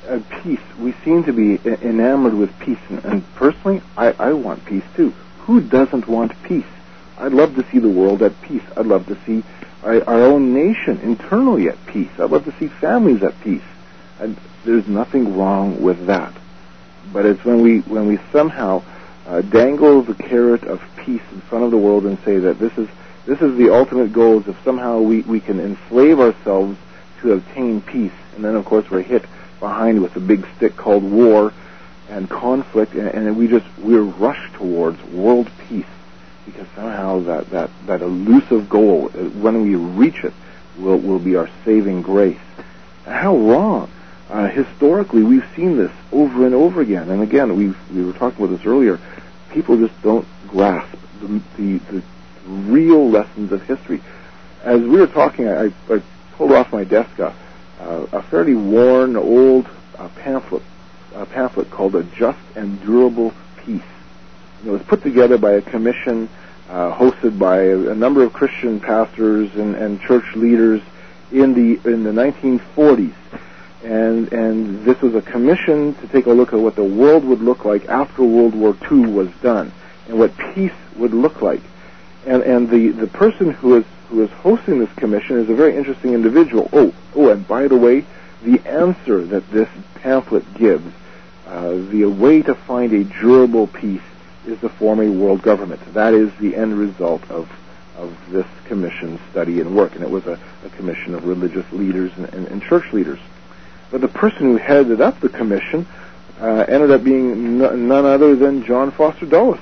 uh, peace. We seem to be e- enamored with peace, and, and personally, I, I want peace too. Who doesn't want peace? I'd love to see the world at peace. I'd love to see our, our own nation internally at peace. I'd love to see families at peace. And there's nothing wrong with that. But it's when we when we somehow uh, dangle the carrot of peace in front of the world and say that this is this is the ultimate goal, is if somehow we, we can enslave ourselves to obtain peace, and then of course we're hit behind with a big stick called war and conflict, and, and we just we're rushed towards world peace because somehow that, that, that elusive goal, when we reach it, will will be our saving grace. How wrong! Uh, historically, we've seen this over and over again. And again, we we were talking about this earlier. People just don't grasp the, the, the real lessons of history. As we were talking, I, I pulled off my desk a, uh, a fairly worn, old uh, pamphlet, a pamphlet called A Just and Durable Peace. It was put together by a commission uh, hosted by a, a number of Christian pastors and, and church leaders in the in the nineteen forties. And and this was a commission to take a look at what the world would look like after World War Two was done, and what peace would look like. And and the, the person who is who is hosting this commission is a very interesting individual. Oh oh, and by the way, the answer that this pamphlet gives, uh, the way to find a durable peace, is to form a world government. That is the end result of of this commission study and work, and it was a, a commission of religious leaders and, and, and church leaders. But the person who headed up the commission uh, ended up being n- none other than John Foster Dulles.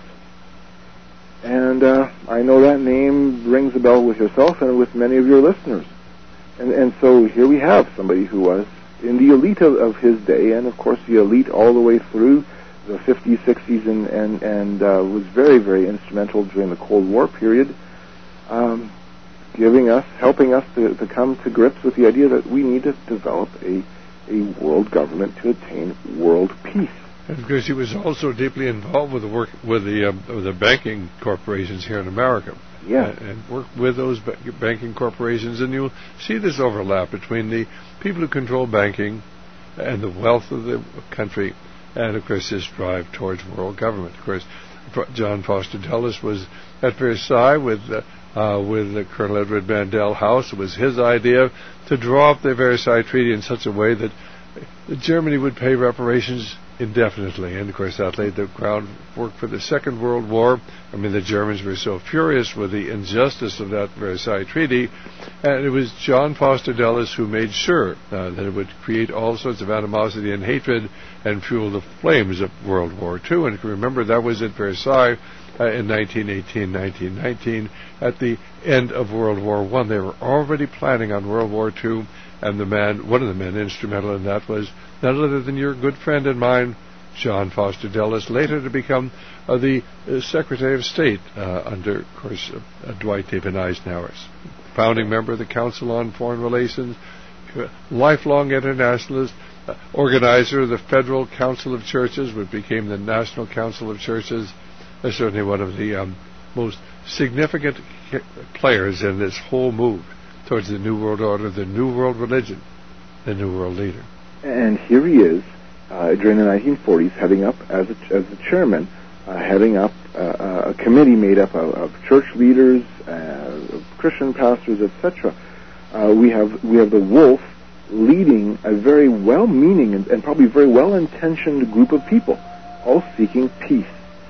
And uh, I know that name rings a bell with yourself and with many of your listeners. And, and so here we have somebody who was in the elite of, of his day, and of course the elite all the way through the fifties, sixties, and, and, and uh, was very, very instrumental during the Cold War period, um, giving us, helping us to, to come to grips with the idea that we need to develop a a world government to attain world peace. And of course, he was also deeply involved with the work with the um, with the banking corporations here in America. Yeah, and, and worked with those ba- banking corporations, and you'll see this overlap between the people who control banking and the wealth of the country, and of course this drive towards world government. Of course, John Foster Dulles was at Versailles with uh, uh, with uh, Colonel Edward Mandell House. It was his idea to draw up the Versailles Treaty in such a way that Germany would pay reparations indefinitely. And of course that laid the groundwork for the Second World War. I mean, the Germans were so furious with the injustice of that Versailles Treaty, and it was John Foster Dulles who made sure uh, that it would create all sorts of animosity and hatred and fuel the flames of World War Two. And if you remember, that was at Versailles uh, in nineteen eighteen, nineteen nineteen, at the end of World War One. They were already planning on World War Two, and the man, one of the men instrumental in that was none other than your good friend and mine, John Foster Dulles, later to become uh, the uh, Secretary of State uh, under, of course, uh, Dwight David Eisenhower, founding member of the Council on Foreign Relations, uh, lifelong internationalist, uh, organizer of the Federal Council of Churches, which became the National Council of Churches, uh, certainly one of the um, most significant players in this whole move towards the New World Order, the New World Religion, the New World Leader. And here he is, uh, during the nineteen forties, heading up as a, as the chairman, uh, heading up uh, a committee made up of, of church leaders, uh, of Christian pastors, et cetera. Uh, we have we have the Wolf leading a very well-meaning and, and probably very well-intentioned group of people, all seeking peace.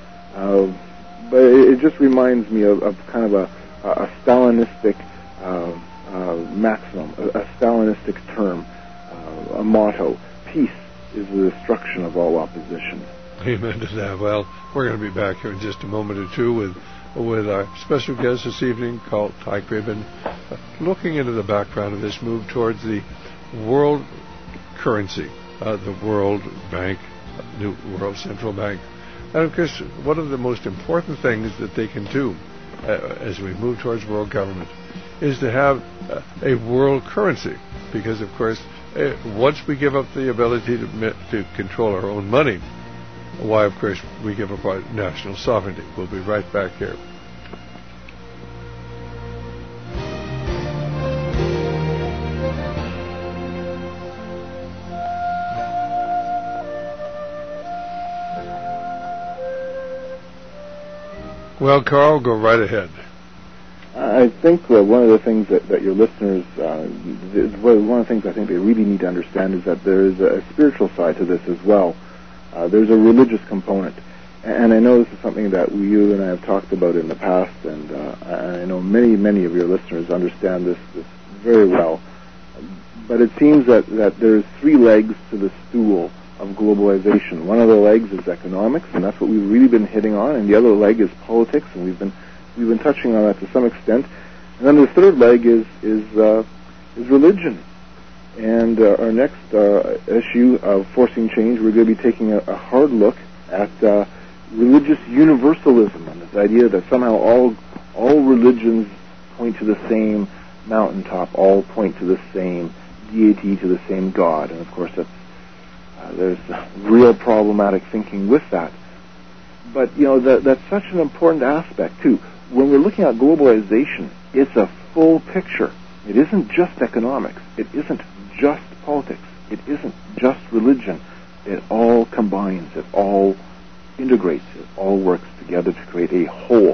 Uh, but it, it just reminds me of, of kind of a, a Stalinistic uh, uh, maximum, a, a Stalinistic term. Uh, a motto: peace is the destruction of all opposition. Amen to that. Well, we're going to be back here in just a moment or two with with our special guest this evening called Ty Craven, uh, looking into the background of this move towards the world currency, uh, the World Bank, uh, New World Central Bank. And of course, one of the most important things that they can do uh, as we move towards world government is to have uh, a world currency, because of course, Uh, once we give up the ability to, to control our own money, why, of course, we give up our national sovereignty. We'll be right back here. Well, Carl, go right ahead. I think uh, one of the things that, that your listeners, uh, is, one of the things I think they really need to understand is that there is a spiritual side to this as well. Uh, there's a religious component. And I know this is something that we, you and I have talked about in the past, and uh, I know many, many of your listeners understand this, this very well. But it seems that, that there's three legs to the stool of globalization. One of the legs is economics, and that's what we've really been hitting on, and the other leg is politics, and we've been we've been touching on that to some extent. And then the third leg is is uh, is religion. And uh, our next uh, issue of Forcing Change, we're going to be taking a, a hard look at uh, religious universalism, and this idea that somehow all all religions point to the same mountaintop, all point to the same deity, to the same God. And of course, that's, uh, there's real problematic thinking with that. But you know, that, that's such an important aspect too. When we're looking at globalization, it's a full picture. It isn't just economics. It isn't just politics. It isn't just religion. It all combines. It all integrates. It all works together to create a whole.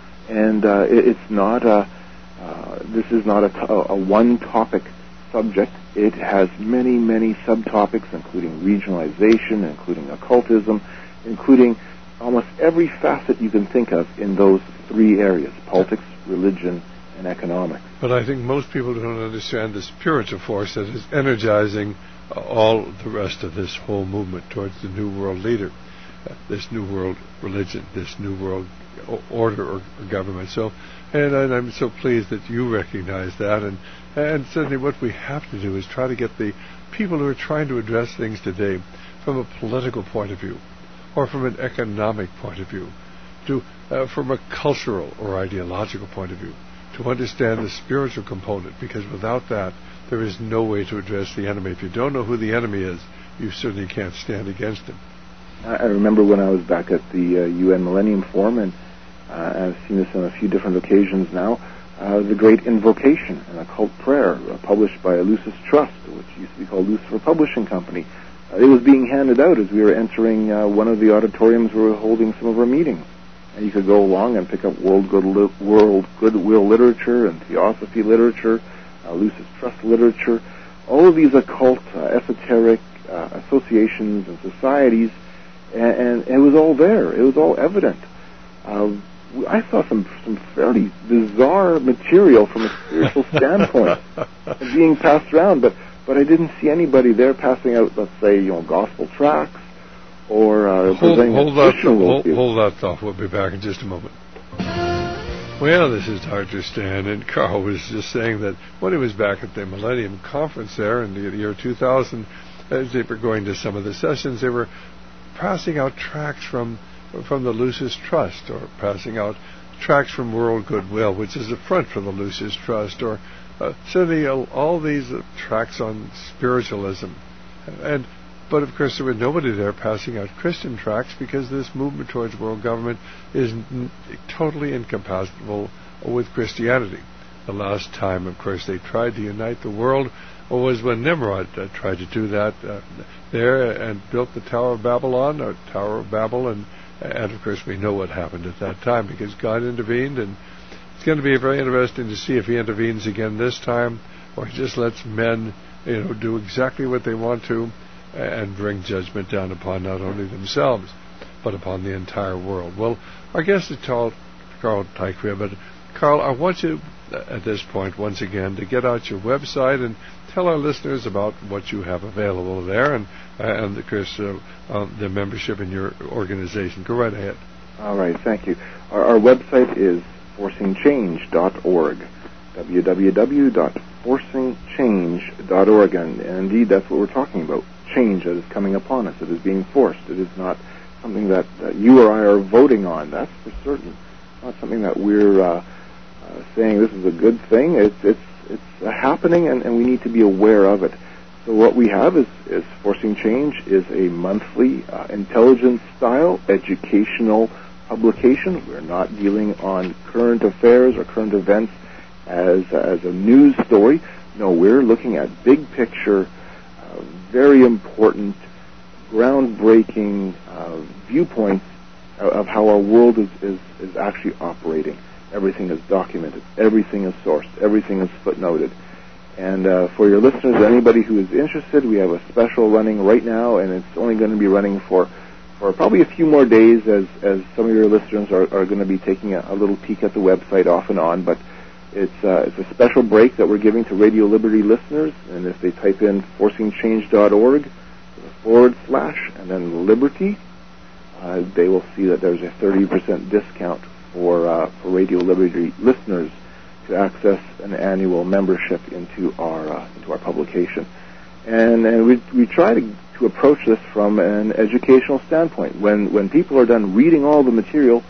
And uh, it, it's not a. Uh, this is not a, t- a one-topic subject. It has many, many subtopics, including regionalization, including occultism, including almost every facet you can think of in those three areas: politics, religion, and economics. But I think most people don't understand the spiritual force that is energizing uh, all the rest of this whole movement towards the New World leader, uh, this New World religion, this New World order or, or government. So, and, and I'm so pleased that you recognize that. And, and certainly what we have to do is try to get the people who are trying to address things today from a political point of view or from an economic point of view, to uh, from a cultural or ideological point of view, to understand the spiritual component, because without that, there is no way to address the enemy. If you don't know who the enemy is, you certainly can't stand against him. I remember when I was back at the uh, U N Millennium Forum, and uh, I've seen this on a few different occasions now, uh, the Great Invocation, an occult prayer uh, published by Lucis Trust, which used to be called Lucifer Publishing Company. Uh, it was being handed out as we were entering uh, one of the auditoriums where we were holding some of our meetings. And you could go along and pick up world, good li- world goodwill literature and theosophy literature, uh, Lucis Trust literature, all of these occult, uh, esoteric uh, associations and societies, and, and it was all there. It was all evident. Uh, I saw some some fairly bizarre material from a spiritual standpoint being passed around, but but I didn't see anybody there passing out, let's say, you know, gospel tracts or uh, hold, presenting hold a that Christian hold, worldview. hold that thought. We'll be back in just a moment. Well, this is Doctor Stan, and Carl was just saying that when he was back at the Millennium Conference there in the year two thousand, as they were going to some of the sessions, they were passing out tracts from from the Lucis Trust, or passing out tracts from World Goodwill, which is a front for the Lucis Trust, or uh, certainly uh, all these uh, tracts on spiritualism. And but of course there was nobody there passing out Christian tracts, because this movement towards world government is n- totally incompatible with Christianity. The last time, of course, they tried to unite the world was when Nimrod uh, tried to do that uh, there and built the Tower of Babylon, or Tower of Babel, and and of course we know what happened at that time, because God intervened, and it's going to be very interesting to see if he intervenes again this time, or he just lets men, you know, do exactly what they want to and bring judgment down upon not only themselves but upon the entire world. Well, our guest is Carl, Carl Teichwer, but Carl, I want you at this point once again to get out your website and tell our listeners about what you have available there, and uh, and of course uh, uh, the membership in your organization. Go right ahead. All right, thank you. Our, our website is forcing change dot org, w w w dot forcing change dot org, and, and indeed that's what we're talking about. Change that is coming upon us. It is being forced. It is not something that, that you or I are voting on. That's for certain. Not something that we're uh, uh, saying this is a good thing. It's it's it's uh, happening, and, and we need to be aware of it. So what we have is, is Forcing Change is a monthly uh, intelligence-style educational publication. We're not dealing on current affairs or current events as as a news story. No, we're looking at big picture, uh, very important, groundbreaking uh, viewpoints of how our world is, is, is actually operating. Everything is documented. Everything is sourced. Everything is footnoted. And uh, for your listeners, anybody who is interested, we have a special running right now, and it's only going to be running for, for probably a few more days as, as some of your listeners are, are going to be taking a, a little peek at the website off and on. But it's, uh, it's a special break that we're giving to Radio Liberty listeners, and if they type in forcing change dot org forward slash and then Liberty, uh, they will see that there's a thirty percent discount for, uh, for Radio Liberty listeners to access an annual membership into our uh, into our publication, and and we we try to, to approach this from an educational standpoint. When when people are done reading all the material,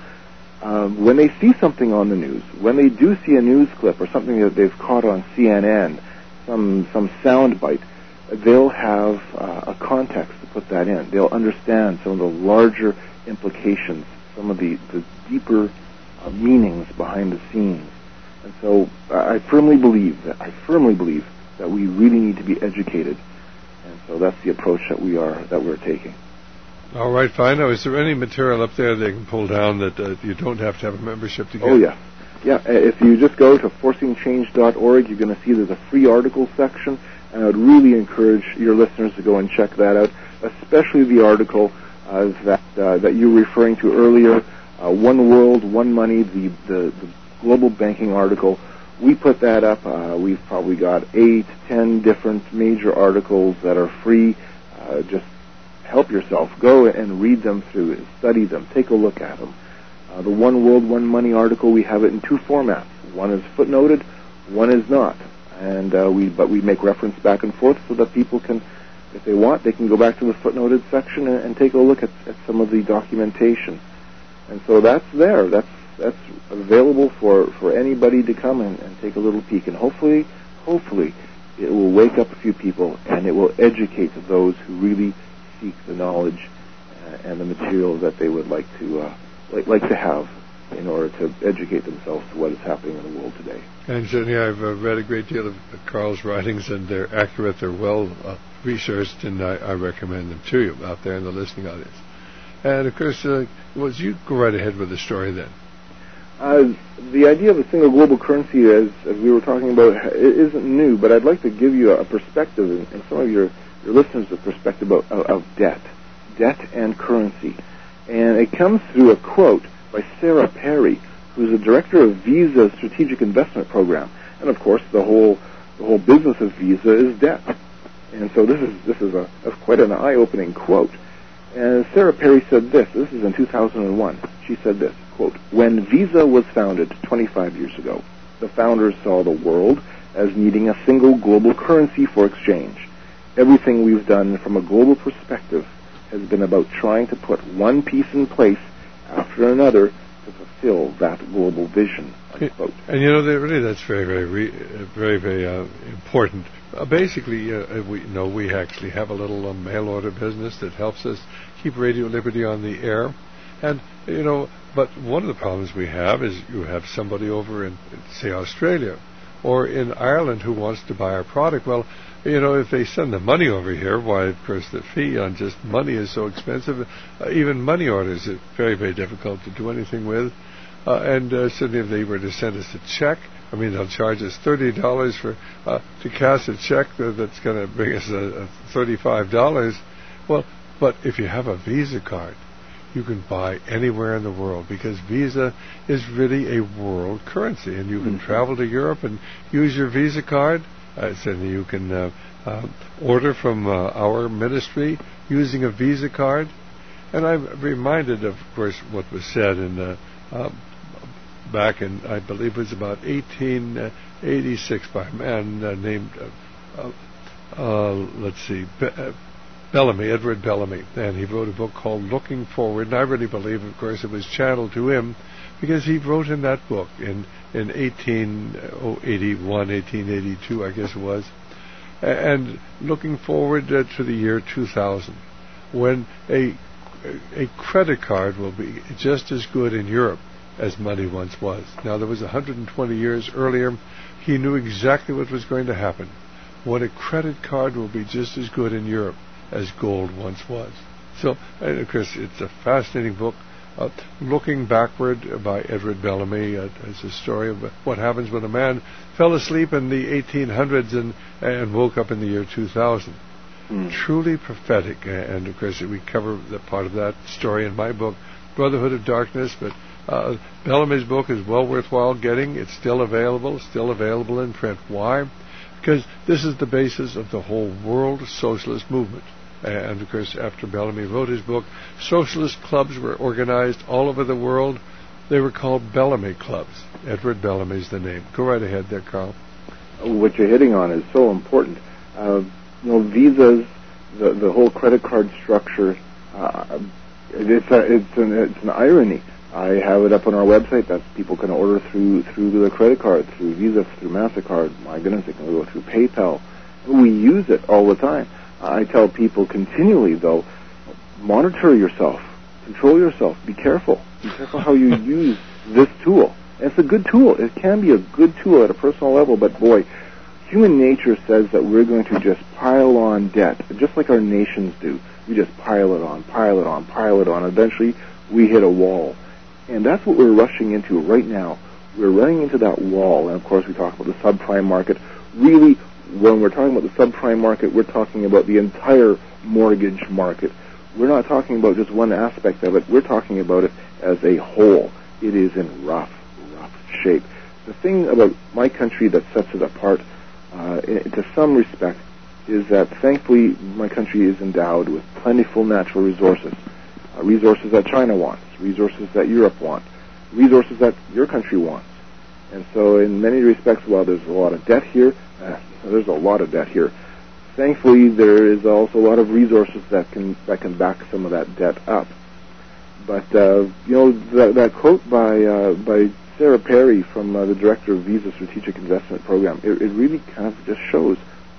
um, when they see something on the news, when they do see a news clip or something that they've caught on C N N, some some sound bite, they'll have uh, a context to put that in. They'll understand some of the larger implications, some of the the deeper uh, meanings behind the scenes. And so I firmly believe that I firmly believe that we really need to be educated, and so that's the approach that we are that we're taking. All right, fine. Now, is there any material up there they can pull down that uh, you don't have to have a membership to get? Oh yeah, yeah. If you just go to forcing change dot org, you're going to see there's a free articles section, and I would really encourage your listeners to go and check that out, especially the article uh, that uh, that you were referring to earlier, uh, One World, One Money, the the, the global banking article. We put that up. Uh, we've probably got eight, ten different major articles that are free. Uh, just help yourself. Go and read them through, study them, take a look at them. Uh, the One World, One Money article, we have it in two formats. One is footnoted, one is not. And uh, we, but we make reference back and forth so that people can, if they want, they can go back to the footnoted section and, and take a look at, at some of the documentation. And so that's there. That's That's available for, for anybody to come and, and take a little peek. And hopefully, hopefully, it will wake up a few people and it will educate those who really seek the knowledge uh, and the material that they would like to uh, like, like to have in order to educate themselves to what is happening in the world today. And certainly, I've uh, read a great deal of Carl's writings, and they're accurate. They're well uh, researched, and I, I recommend them to you out there in the listening audience. And of course, uh, was you go right ahead with the story then. Uh, the idea of a single global currency, as, as we were talking about, it isn't new, but I'd like to give you a perspective, and, and some of your, your listeners a perspective of, of debt, debt and currency. And it comes through a quote by Sarah Perry, who's the director of Visa's strategic investment program. And of course, the whole the whole business of Visa is debt. And so this is this is a, a quite an eye-opening quote. And Sarah Perry said this. This is in two thousand one. She said this, quote, "When Visa was founded twenty-five years ago, the founders saw the world as needing a single global currency for exchange. Everything we've done from a global perspective has been about trying to put one piece in place after another to fulfill that global vision." Unquote. And you know, they, really, that's very, very, re, very, very uh, important. Uh, basically, uh, we you know we actually have a little uh, mail order business that helps us keep Radio Liberty on the air, and you know, but one of the problems we have is you have somebody over in, say, Australia or in Ireland who wants to buy our product. Well, you know, if they send the money over here, why, of course, the fee on just money is so expensive. Uh, even money orders are very, very difficult to do anything with. Uh, and uh, certainly if they were to send us a check, I mean, they'll charge us thirty dollars for uh, to cash a check that's going to bring us a, a thirty-five dollars. Well, but if you have a Visa card, you can buy anywhere in the world, because Visa is really a world currency, and you can mm-hmm. travel to Europe and use your Visa card. Uh, so you can uh, uh, order from uh, our ministry using a Visa card. And I'm reminded, of course, what was said in uh, uh, back in, I believe it was about eighteen eighty-six by a man uh, named, uh, uh, let's see, Be- uh, Bellamy, Edward Bellamy. And he wrote a book called Looking Forward. And I really believe, of course, it was channeled to him, because he wrote in that book in, in eighteen eighty-one, eighteen eighty-two, I guess it was, and looking forward uh, to the year two thousand, when a a credit card will be just as good in Europe as money once was. Now, there was one hundred twenty years earlier. He knew exactly what was going to happen, when a credit card will be just as good in Europe as gold once was. So, and of course, it's a fascinating book. Uh, Looking Backward by Edward Bellamy uh, is a story of what happens when a man fell asleep in the eighteen hundreds and, and woke up in the year two thousand. Mm. Truly prophetic, and of course we cover the part of that story in my book, Brotherhood of Darkness, but uh, Bellamy's book is well worthwhile getting. It's still available, still available in print. Why? Because this is the basis of the whole world socialist movement. And, of course, after Bellamy wrote his book, socialist clubs were organized all over the world. They were called Bellamy clubs. Edward Bellamy's the name. Go right ahead there, Carl. What you're hitting on is so important. Uh, you know, Visas, the, the whole credit card structure, uh, it's, a, it's, an, it's an irony. I have it up on our website that people can order through through the credit card, through Visa, through MasterCard. My goodness, they can go through PayPal. We use it all the time. I tell people continually, though, monitor yourself, control yourself, be careful. Be careful how you use this tool. And it's a good tool. It can be a good tool at a personal level, but boy, human nature says that we're going to just pile on debt, just like our nations do. We just pile it on, pile it on, pile it on. Eventually, we hit a wall. And that's what we're rushing into right now. We're running into that wall. And, of course, we talk about the subprime market. Really, when we're talking about the subprime market, we're talking about the entire mortgage market. We're not talking about just one aspect of it. We're talking about it as a whole. It is in rough, rough shape. The thing about my country that sets it apart, uh, to some respect, is that thankfully my country is endowed with plentiful natural resources, uh, resources that China wants, resources that Europe wants, resources that your country wants. And so in many respects, while there's a lot of debt here, uh, there's a lot of debt here. Thankfully, there is also a lot of resources that can that can back some of that debt up. But uh, you know that, that quote by uh, by Sarah Perry, from uh, the director of Visa Strategic Investment Program, it, it really kind of just shows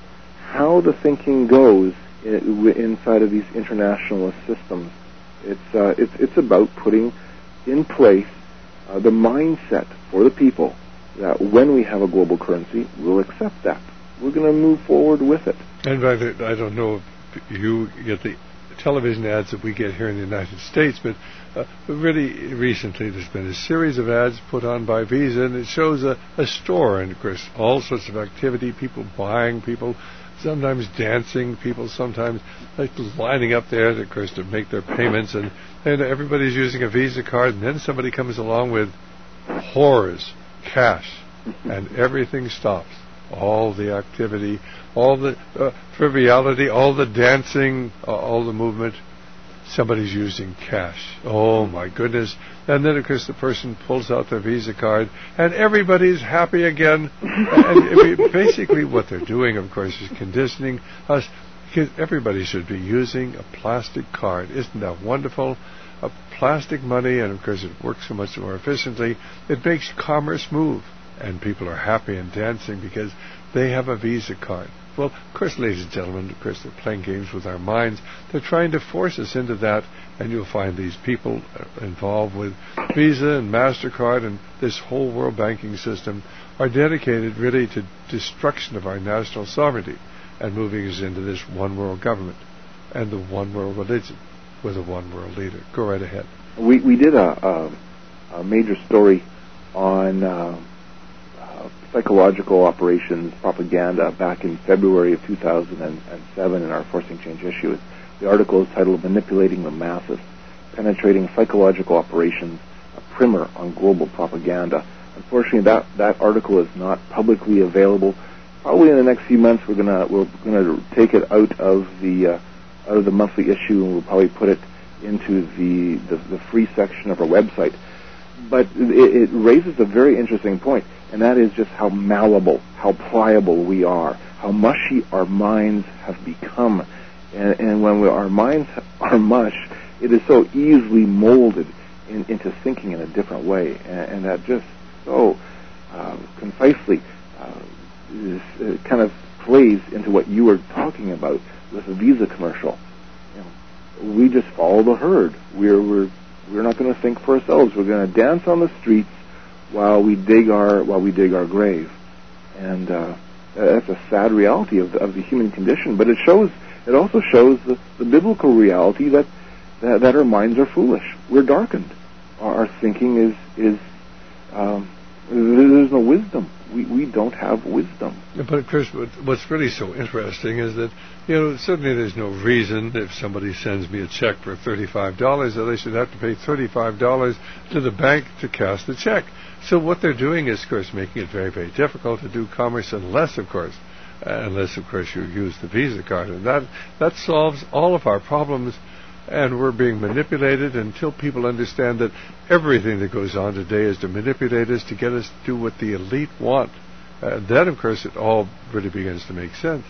how the thinking goes in, inside of these internationalist systems. It's uh, it's it's about putting in place uh, the mindset for the people that when we have a global currency, we'll accept that. We're going to move forward with it. And by the, I don't know if you get the television ads that we get here in the United States, but uh, really recently there's been a series of ads put on by Visa, and it shows a, a store, and of course all sorts of activity, people buying, people sometimes dancing, people sometimes like lining up there, of course, to make their payments, and, and everybody's using a Visa card, and then somebody comes along with whores, cash, and everything stops. All the activity, all the uh, frivolity, all the dancing, uh, all the movement, somebody's using cash. Oh, my goodness. And then, of course, the person pulls out their Visa card, and everybody's happy again. And I mean, basically what they're doing, of course, is conditioning us, because everybody should be using a plastic card. Isn't that wonderful? A plastic money, and, of course, it works so much more efficiently. It makes commerce move. And people are happy and dancing because they have a Visa card. Well, of course, ladies and gentlemen, of course, they're playing games with our minds. They're trying to force us into that, and you'll find these people involved with Visa and MasterCard and this whole world banking system are dedicated really to destruction of our national sovereignty and moving us into this one world government and the one world religion with a one world leader. Go right ahead. We we did a, a, a major story on Uh psychological operations propaganda back in February of two thousand seven in our Forcing Change issue. The article is titled Manipulating the Masses, Penetrating Psychological Operations, a primer on global propaganda. Unfortunately, that, that article is not publicly available. Probably in the next few months we're gonna we're gonna take it out of the uh, out of the monthly issue, and we'll probably put it into the the, the free section of our website. But it, it raises a very interesting point, and that is just how malleable, how pliable we are, how mushy our minds have become. And, and when we, our minds are mush, it is so easily molded in, into thinking in a different way. And, and that just so uh, concisely uh, is, uh, kind of plays into what you were talking about with the Visa commercial. You know, we just follow the herd. We're, we're We're not going to think for ourselves. We're going to dance on the streets while we dig our while we dig our grave, and uh, that's a sad reality of the, of the human condition. But it shows. It also shows the, the biblical reality that, that that our minds are foolish. We're darkened. our thinking is is um, there's no wisdom. We we don't have wisdom. But Chris, what's really so interesting is that, you know, certainly there's no reason if somebody sends me a check for thirty-five dollars that they should have to pay thirty-five dollars to the bank to cash the check. So what they're doing is, of course, making it very, very difficult to do commerce unless, of course, uh, unless, of course, you use the Visa card. And that, that solves all of our problems, and we're being manipulated until people understand that everything that goes on today is to manipulate us, to get us to do what the elite want. Uh, then, of course, it all really begins to make sense.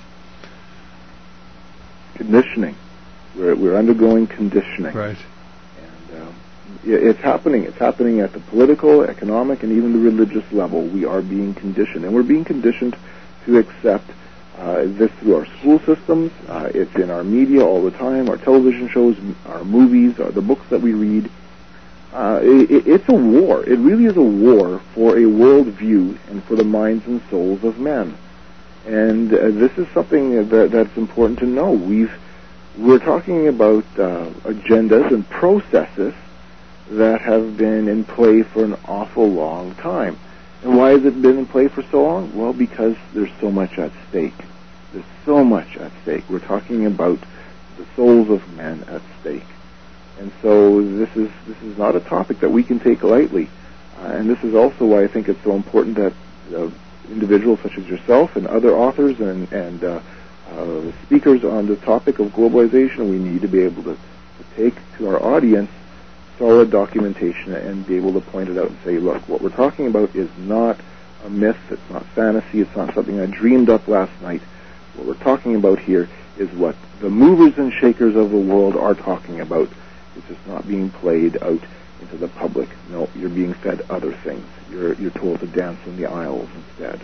Conditioning. We're, we're undergoing conditioning. Right. And um, it's happening. It's happening at the political, economic, and even the religious level. We are being conditioned. And we're being conditioned to accept uh, this through our school systems. Uh, it's in our media all the time, our television shows, our movies, uh, the books that we read. Uh, it, it's a war. It really is a war for a worldview and for the minds and souls of men. And uh, this is something that, that's important to know. We've, we're talking about uh, agendas and processes that have been in play for an awful long time. And why has it been in play for so long? Well, because there's so much at stake. There's so much at stake. We're talking about the souls of men at stake. And so this is this is not a topic that we can take lightly. Uh, and this is also why I think it's so important that uh, individuals such as yourself and other authors and, and uh, uh, speakers on the topic of globalization, we need to be able to, to take to our audience solid documentation and be able to point it out and say, look, what we're talking about is not a myth, it's not fantasy, it's not something I dreamed up last night. What we're talking about here is what the movers and shakers of the world are talking about. It's just not being played out into the public. No, you're being fed other things. You're you're told to dance in the aisles instead.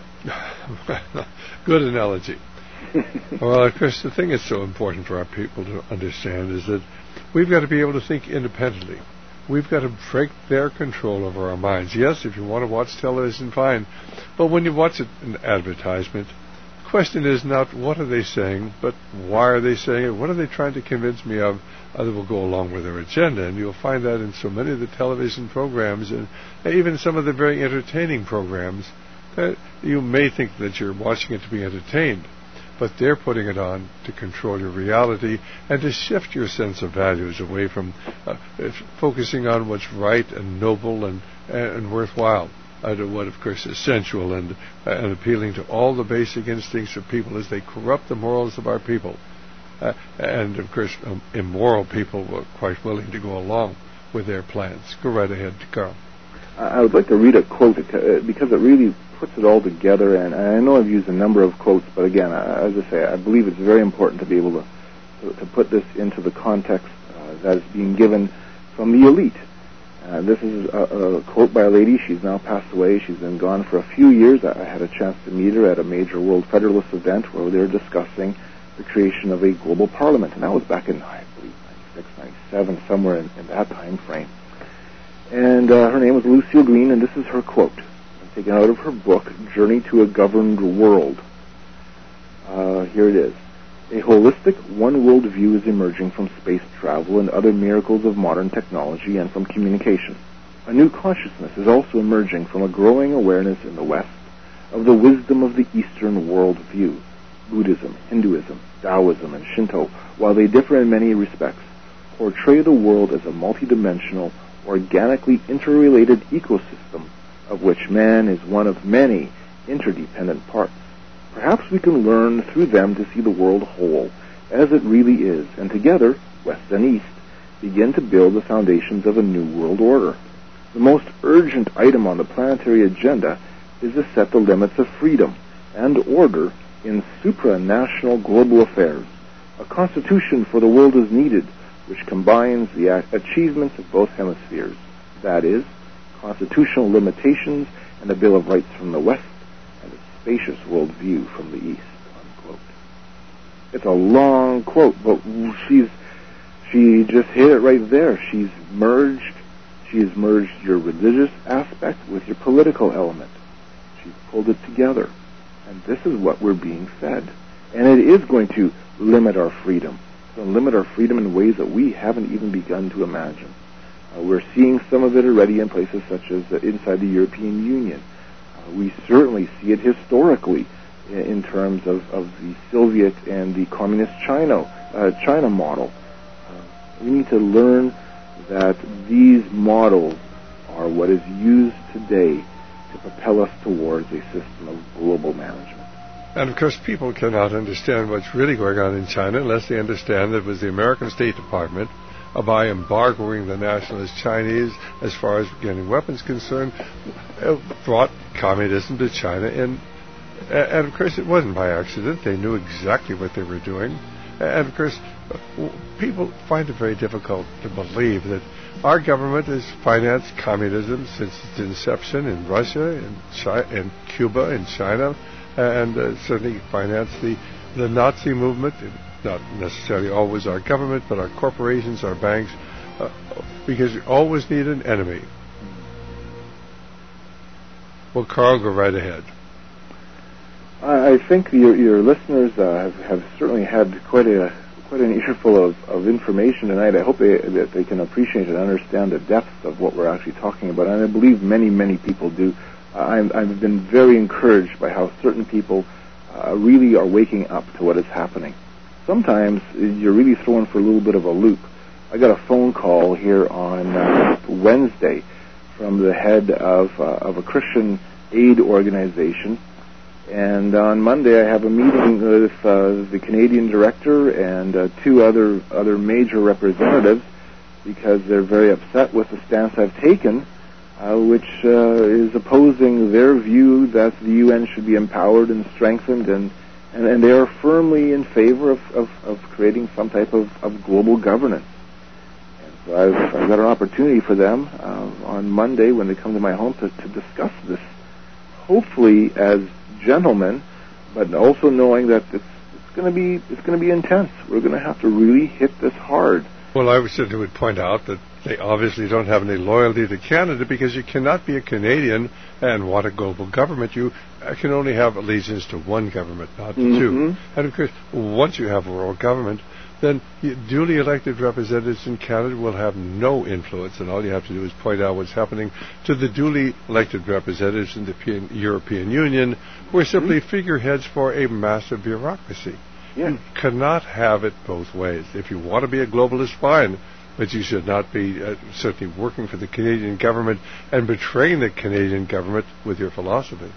Good analogy. Well, of course, the thing that's so important for our people to understand is that we've got to be able to think independently. We've got to break their control over our minds. Yes, if you want to watch television, fine. But when you watch an advertisement, the question is not what are they saying, but why are they saying it? What are they trying to convince me of uh, that will go along with their agenda? And you'll find that in so many of the television programs and even some of the very entertaining programs that you may think that you're watching it to be entertained, but they're putting it on to control your reality and to shift your sense of values away from uh, focusing on what's right and noble and, and worthwhile, uh, to what, of course, is sensual and, uh, and appealing to all the basic instincts of people as they corrupt the morals of our people. Uh, and, of course, um, immoral people were quite willing to go along with their plans. Go right ahead, Carl. I would like to read a quote because it really puts it all together, and I know I've used a number of quotes, but again, as I say, I believe it's very important to be able to to, to put this into the context uh, that is being given from the elite. Uh, this is a, a quote by a lady. She's now passed away. She's been gone for a few years. I, I had a chance to meet her at a major World Federalist event where they were discussing the creation of a global parliament, and that was back in, I believe, ninety-six, ninety-seven, somewhere in, in that time frame. And uh, her name was Lucille Green, and this is her quote, taken out of her book, Journey to a Governed World. Uh, here it is. A holistic one-world view is emerging from space travel and other miracles of modern technology and from communication. A new consciousness is also emerging from a growing awareness in the West of the wisdom of the Eastern world view. Buddhism, Hinduism, Taoism, and Shinto, while they differ in many respects, portray the world as a multidimensional, organically interrelated ecosystem of which man is one of many interdependent parts. Perhaps we can learn through them to see the world whole, as it really is, and together, West and East, begin to build the foundations of a new world order. The most urgent item on the planetary agenda is to set the limits of freedom and order in supranational global affairs. A constitution for the world is needed, which combines the achievements of both hemispheres, that is, constitutional limitations and a Bill of Rights from the West and a spacious world view from the East, unquote. It's a long quote, but she's she just hit it right there. She's merged she's merged your religious aspect with your political element. She's pulled it together. And this is what we're being fed. And it is going to limit our freedom. It's going to limit our freedom in ways that we haven't even begun to imagine. Uh, we're seeing some of it already in places such as uh, inside the European Union. Uh, we certainly see it historically in, in terms of, of the Soviet and the Communist China, uh, China model. Uh, we need to learn that these models are what is used today to propel us towards a system of global management. And, of course, people cannot understand what's really going on in China unless they understand that it was the American State Department, uh, by embargoing the nationalist Chinese as far as getting weapons concerned, uh, brought communism to China. And, and, of course, it wasn't by accident. They knew exactly what they were doing. And, of course, people find it very difficult to believe that our government has financed communism since its inception in Russia, in, China, in Cuba, in China, and uh, certainly financed the, the Nazi movement. Not necessarily always our government, but our corporations, our banks, uh, because you always need an enemy. Well, Carl, go right ahead. I think your, your listeners uh, have, have certainly had quite a quite an earful of, of information tonight. I hope they, that they can appreciate and understand the depth of what we're actually talking about, and I believe many, many people do. Uh, I'm, I've been very encouraged by how certain people uh, really are waking up to what is happening. Sometimes you're really thrown for a little bit of a loop. I got a phone call here on uh, Wednesday from the head of uh, of a Christian aid organization. And on Monday, I have a meeting with uh, the Canadian director and uh, two other other major representatives because they're very upset with the stance I've taken, uh, which uh, is opposing their view that the U N should be empowered and strengthened, and, and, and they are firmly in favor of, of, of creating some type of, of global governance. And so I've, I've got an opportunity for them uh, on Monday when they come to my home to, to discuss this, hopefully as gentlemen, but also knowing that it's, it's going to be it's going to be intense. We're going to have to really hit this hard. Well, I certainly would point out that they obviously don't have any loyalty to Canada, because you cannot be a Canadian and want a global government. You can only have allegiance to one government, not to mm-hmm. two. And of course, once you have a world government, then duly elected representatives in Canada will have no influence, and all you have to do is point out what's happening to the duly elected representatives in the European Union, who are simply mm-hmm. figureheads for a massive bureaucracy. Yeah. You cannot have it both ways. If you want to be a globalist, fine, but you should not be uh, certainly working for the Canadian government and betraying the Canadian government with your philosophy.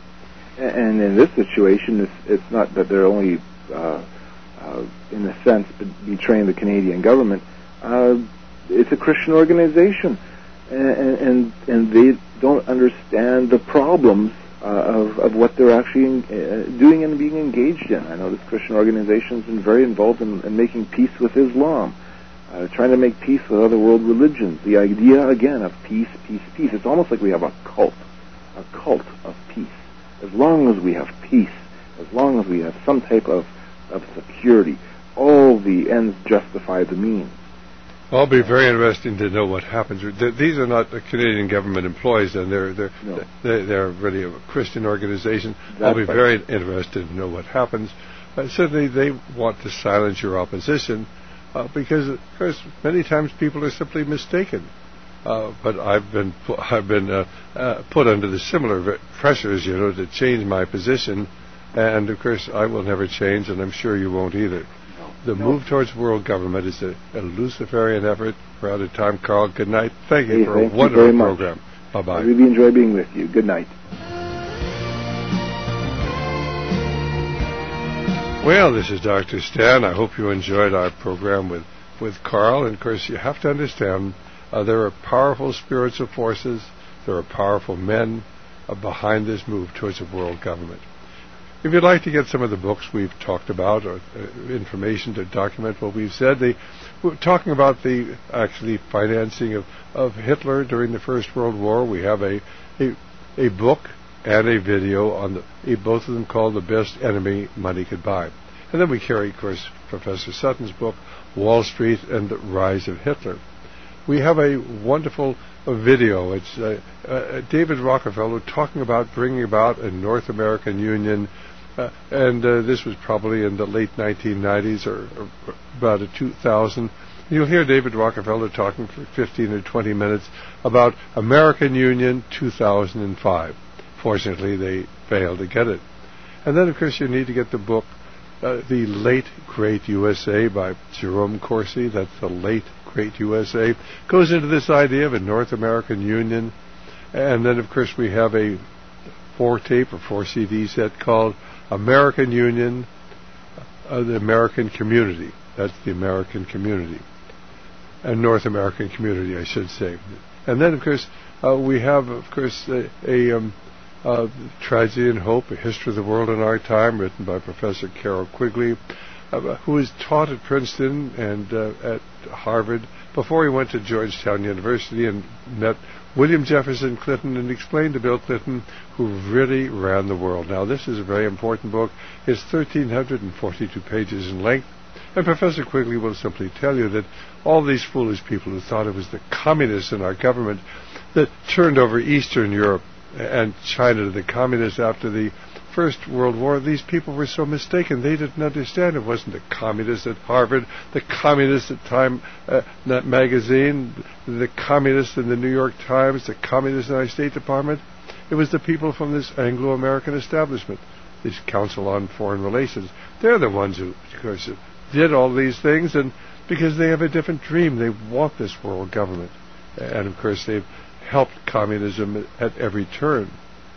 And in this situation, it's, it's not that they're only Uh, Uh, in a sense, betraying the Canadian government. Uh, it's a Christian organization, and, and and they don't understand the problems uh, of of what they're actually in, uh, doing and being engaged in. I know this Christian organization has been very involved in, in making peace with Islam, uh, trying to make peace with other world religions. The idea again of peace, peace, peace. It's almost like we have a cult, a cult of peace. As long as we have peace, as long as we have some type of of security, all the ends justify the means. Well, it'll be very interesting to know what happens. These are not the Canadian government employees, and they're they're no. they're, they're really a Christian organization. That's I'll be right. very interested to know what happens. Uh, certainly, they want to silence your opposition uh, because, of course, many times people are simply mistaken. Uh, but I've been pu- I've been uh, uh, put under the similar pressures, you know, to change my position. And, of course, I will never change, and I'm sure you won't either. No, the no. move towards world government is a, a Luciferian effort. We're out of time, Carl. Good night. Thank you hey, for thank a wonderful you program. Bye-bye. I really enjoy being with you. Good night. Well, this is Doctor Stan. I hope you enjoyed our program with, with Carl. And, of course, you have to understand uh, there are powerful spiritual forces, there are powerful men uh, behind this move towards a world government. If you'd like to get some of the books we've talked about, or uh, information to document what we've said, they, we're talking about the actually financing of, of Hitler during the First World War. We have a a, a book and a video on the a, both of them called The Best Enemy Money Could Buy. And then we carry, of course, Professor Sutton's book, Wall Street and the Rise of Hitler. We have a wonderful uh, video. It's uh, uh, David Rockefeller talking about bringing about a North American Union. Uh, and uh, this was probably in the late nineteen nineties or, or about a two thousand. You'll hear David Rockefeller talking for fifteen or twenty minutes about American Union two thousand five. Fortunately, they failed to get it. And then, of course, you need to get the book, uh, The Late Great U S A by Jerome Corsi. That's The Late Great U S A. Goes into this idea of a North American Union. And then, of course, we have a four-tape or four-C D set called American Union, uh, the American Community. That's the American Community. And North American Community, I should say. And then, of course, uh, we have, of course, a, a um, uh, Tragedy and Hope, A History of the World in Our Time, written by Professor Carroll Quigley, uh, who was taught at Princeton and uh, at Harvard before he went to Georgetown University and met William Jefferson Clinton and explained to Bill Clinton who really ran the world. Now, this is a very important book. It's one thousand three hundred forty-two pages in length. And Professor Quigley will simply tell you that all these foolish people who thought it was the communists in our government that turned over Eastern Europe and China to the communists after the First World War, these people were so mistaken. They didn't understand it wasn't the communists at Harvard, the communists at Time uh, magazine, the communists in the New York Times, the communists in our State Department. It was the people from this Anglo-American establishment, this Council on Foreign Relations. They're the ones who, of course, did all these things, and because they have a different dream, they want this world government. And, of course, they've helped communism at every turn.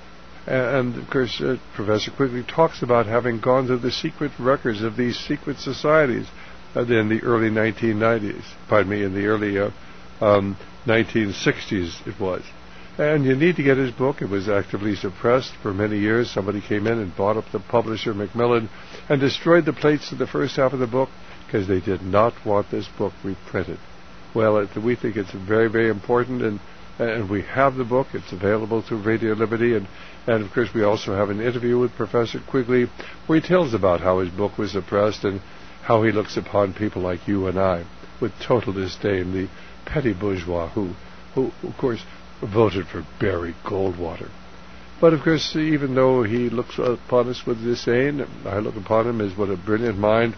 And, of course, uh, Professor Quigley talks about having gone through the secret records of these secret societies uh, in the early nineteen nineties, pardon me, in the early uh, um, nineteen sixties it was. And you need to get his book. It was actively suppressed for many years. Somebody came in and bought up the publisher, Macmillan, and destroyed the plates of the first half of the book because they did not want this book reprinted. Well, it, we think it's very, very important, and and we have the book. It's available through Radio Liberty, and, and of course we also have an interview with Professor Quigley where he tells about how his book was suppressed and how he looks upon people like you and I with total disdain, the petty bourgeois who, who of course, voted for Barry Goldwater. But, of course, even though he looks upon us with disdain, I look upon him as what a brilliant mind.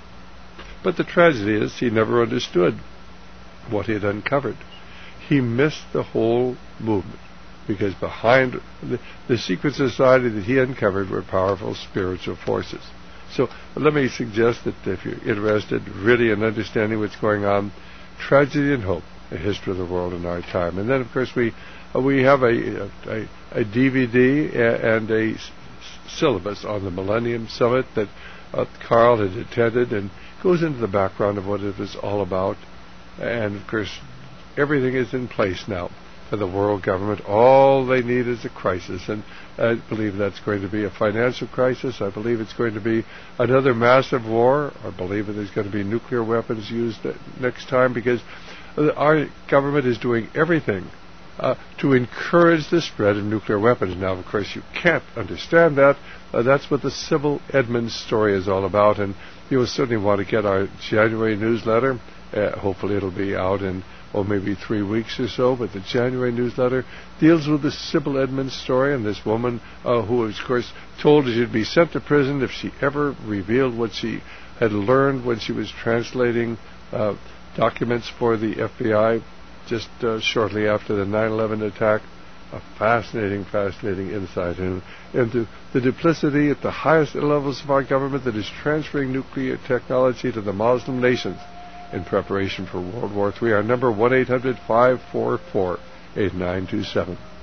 But the tragedy is he never understood what he had uncovered. He missed the whole movement because behind the, the secret society that he uncovered were powerful spiritual forces. So let me suggest that if you're interested really in understanding what's going on, Tragedy and Hope, A History of the World in Our Time. And then, of course, we uh, we have a, a, a D V D and a s- syllabus on the Millennium Summit that uh, Carl had attended and goes into the background of what it was all about. And, of course, everything is in place now for the world government. All they need is a crisis, and I believe that's going to be a financial crisis. I believe it's going to be another massive war. I believe that there's going to be nuclear weapons used next time because our government is doing everything uh, to encourage the spread of nuclear weapons. Now, of course, you can't understand that. Uh, that's what the Sybil Edmonds story is all about, and you'll certainly want to get our January newsletter. Uh, hopefully it'll be out in or maybe three weeks or so, but the January newsletter deals with the Sybil Edmonds story and this woman uh, who was, of course, told she'd be sent to prison if she ever revealed what she had learned when she was translating uh, documents for the F B I just uh, shortly after the nine eleven attack. A fascinating, fascinating insight in, into the duplicity at the highest levels of our government that is transferring nuclear technology to the Muslim nations in preparation for World War Three. Our number, one eight hundred five four four eight nine two seven.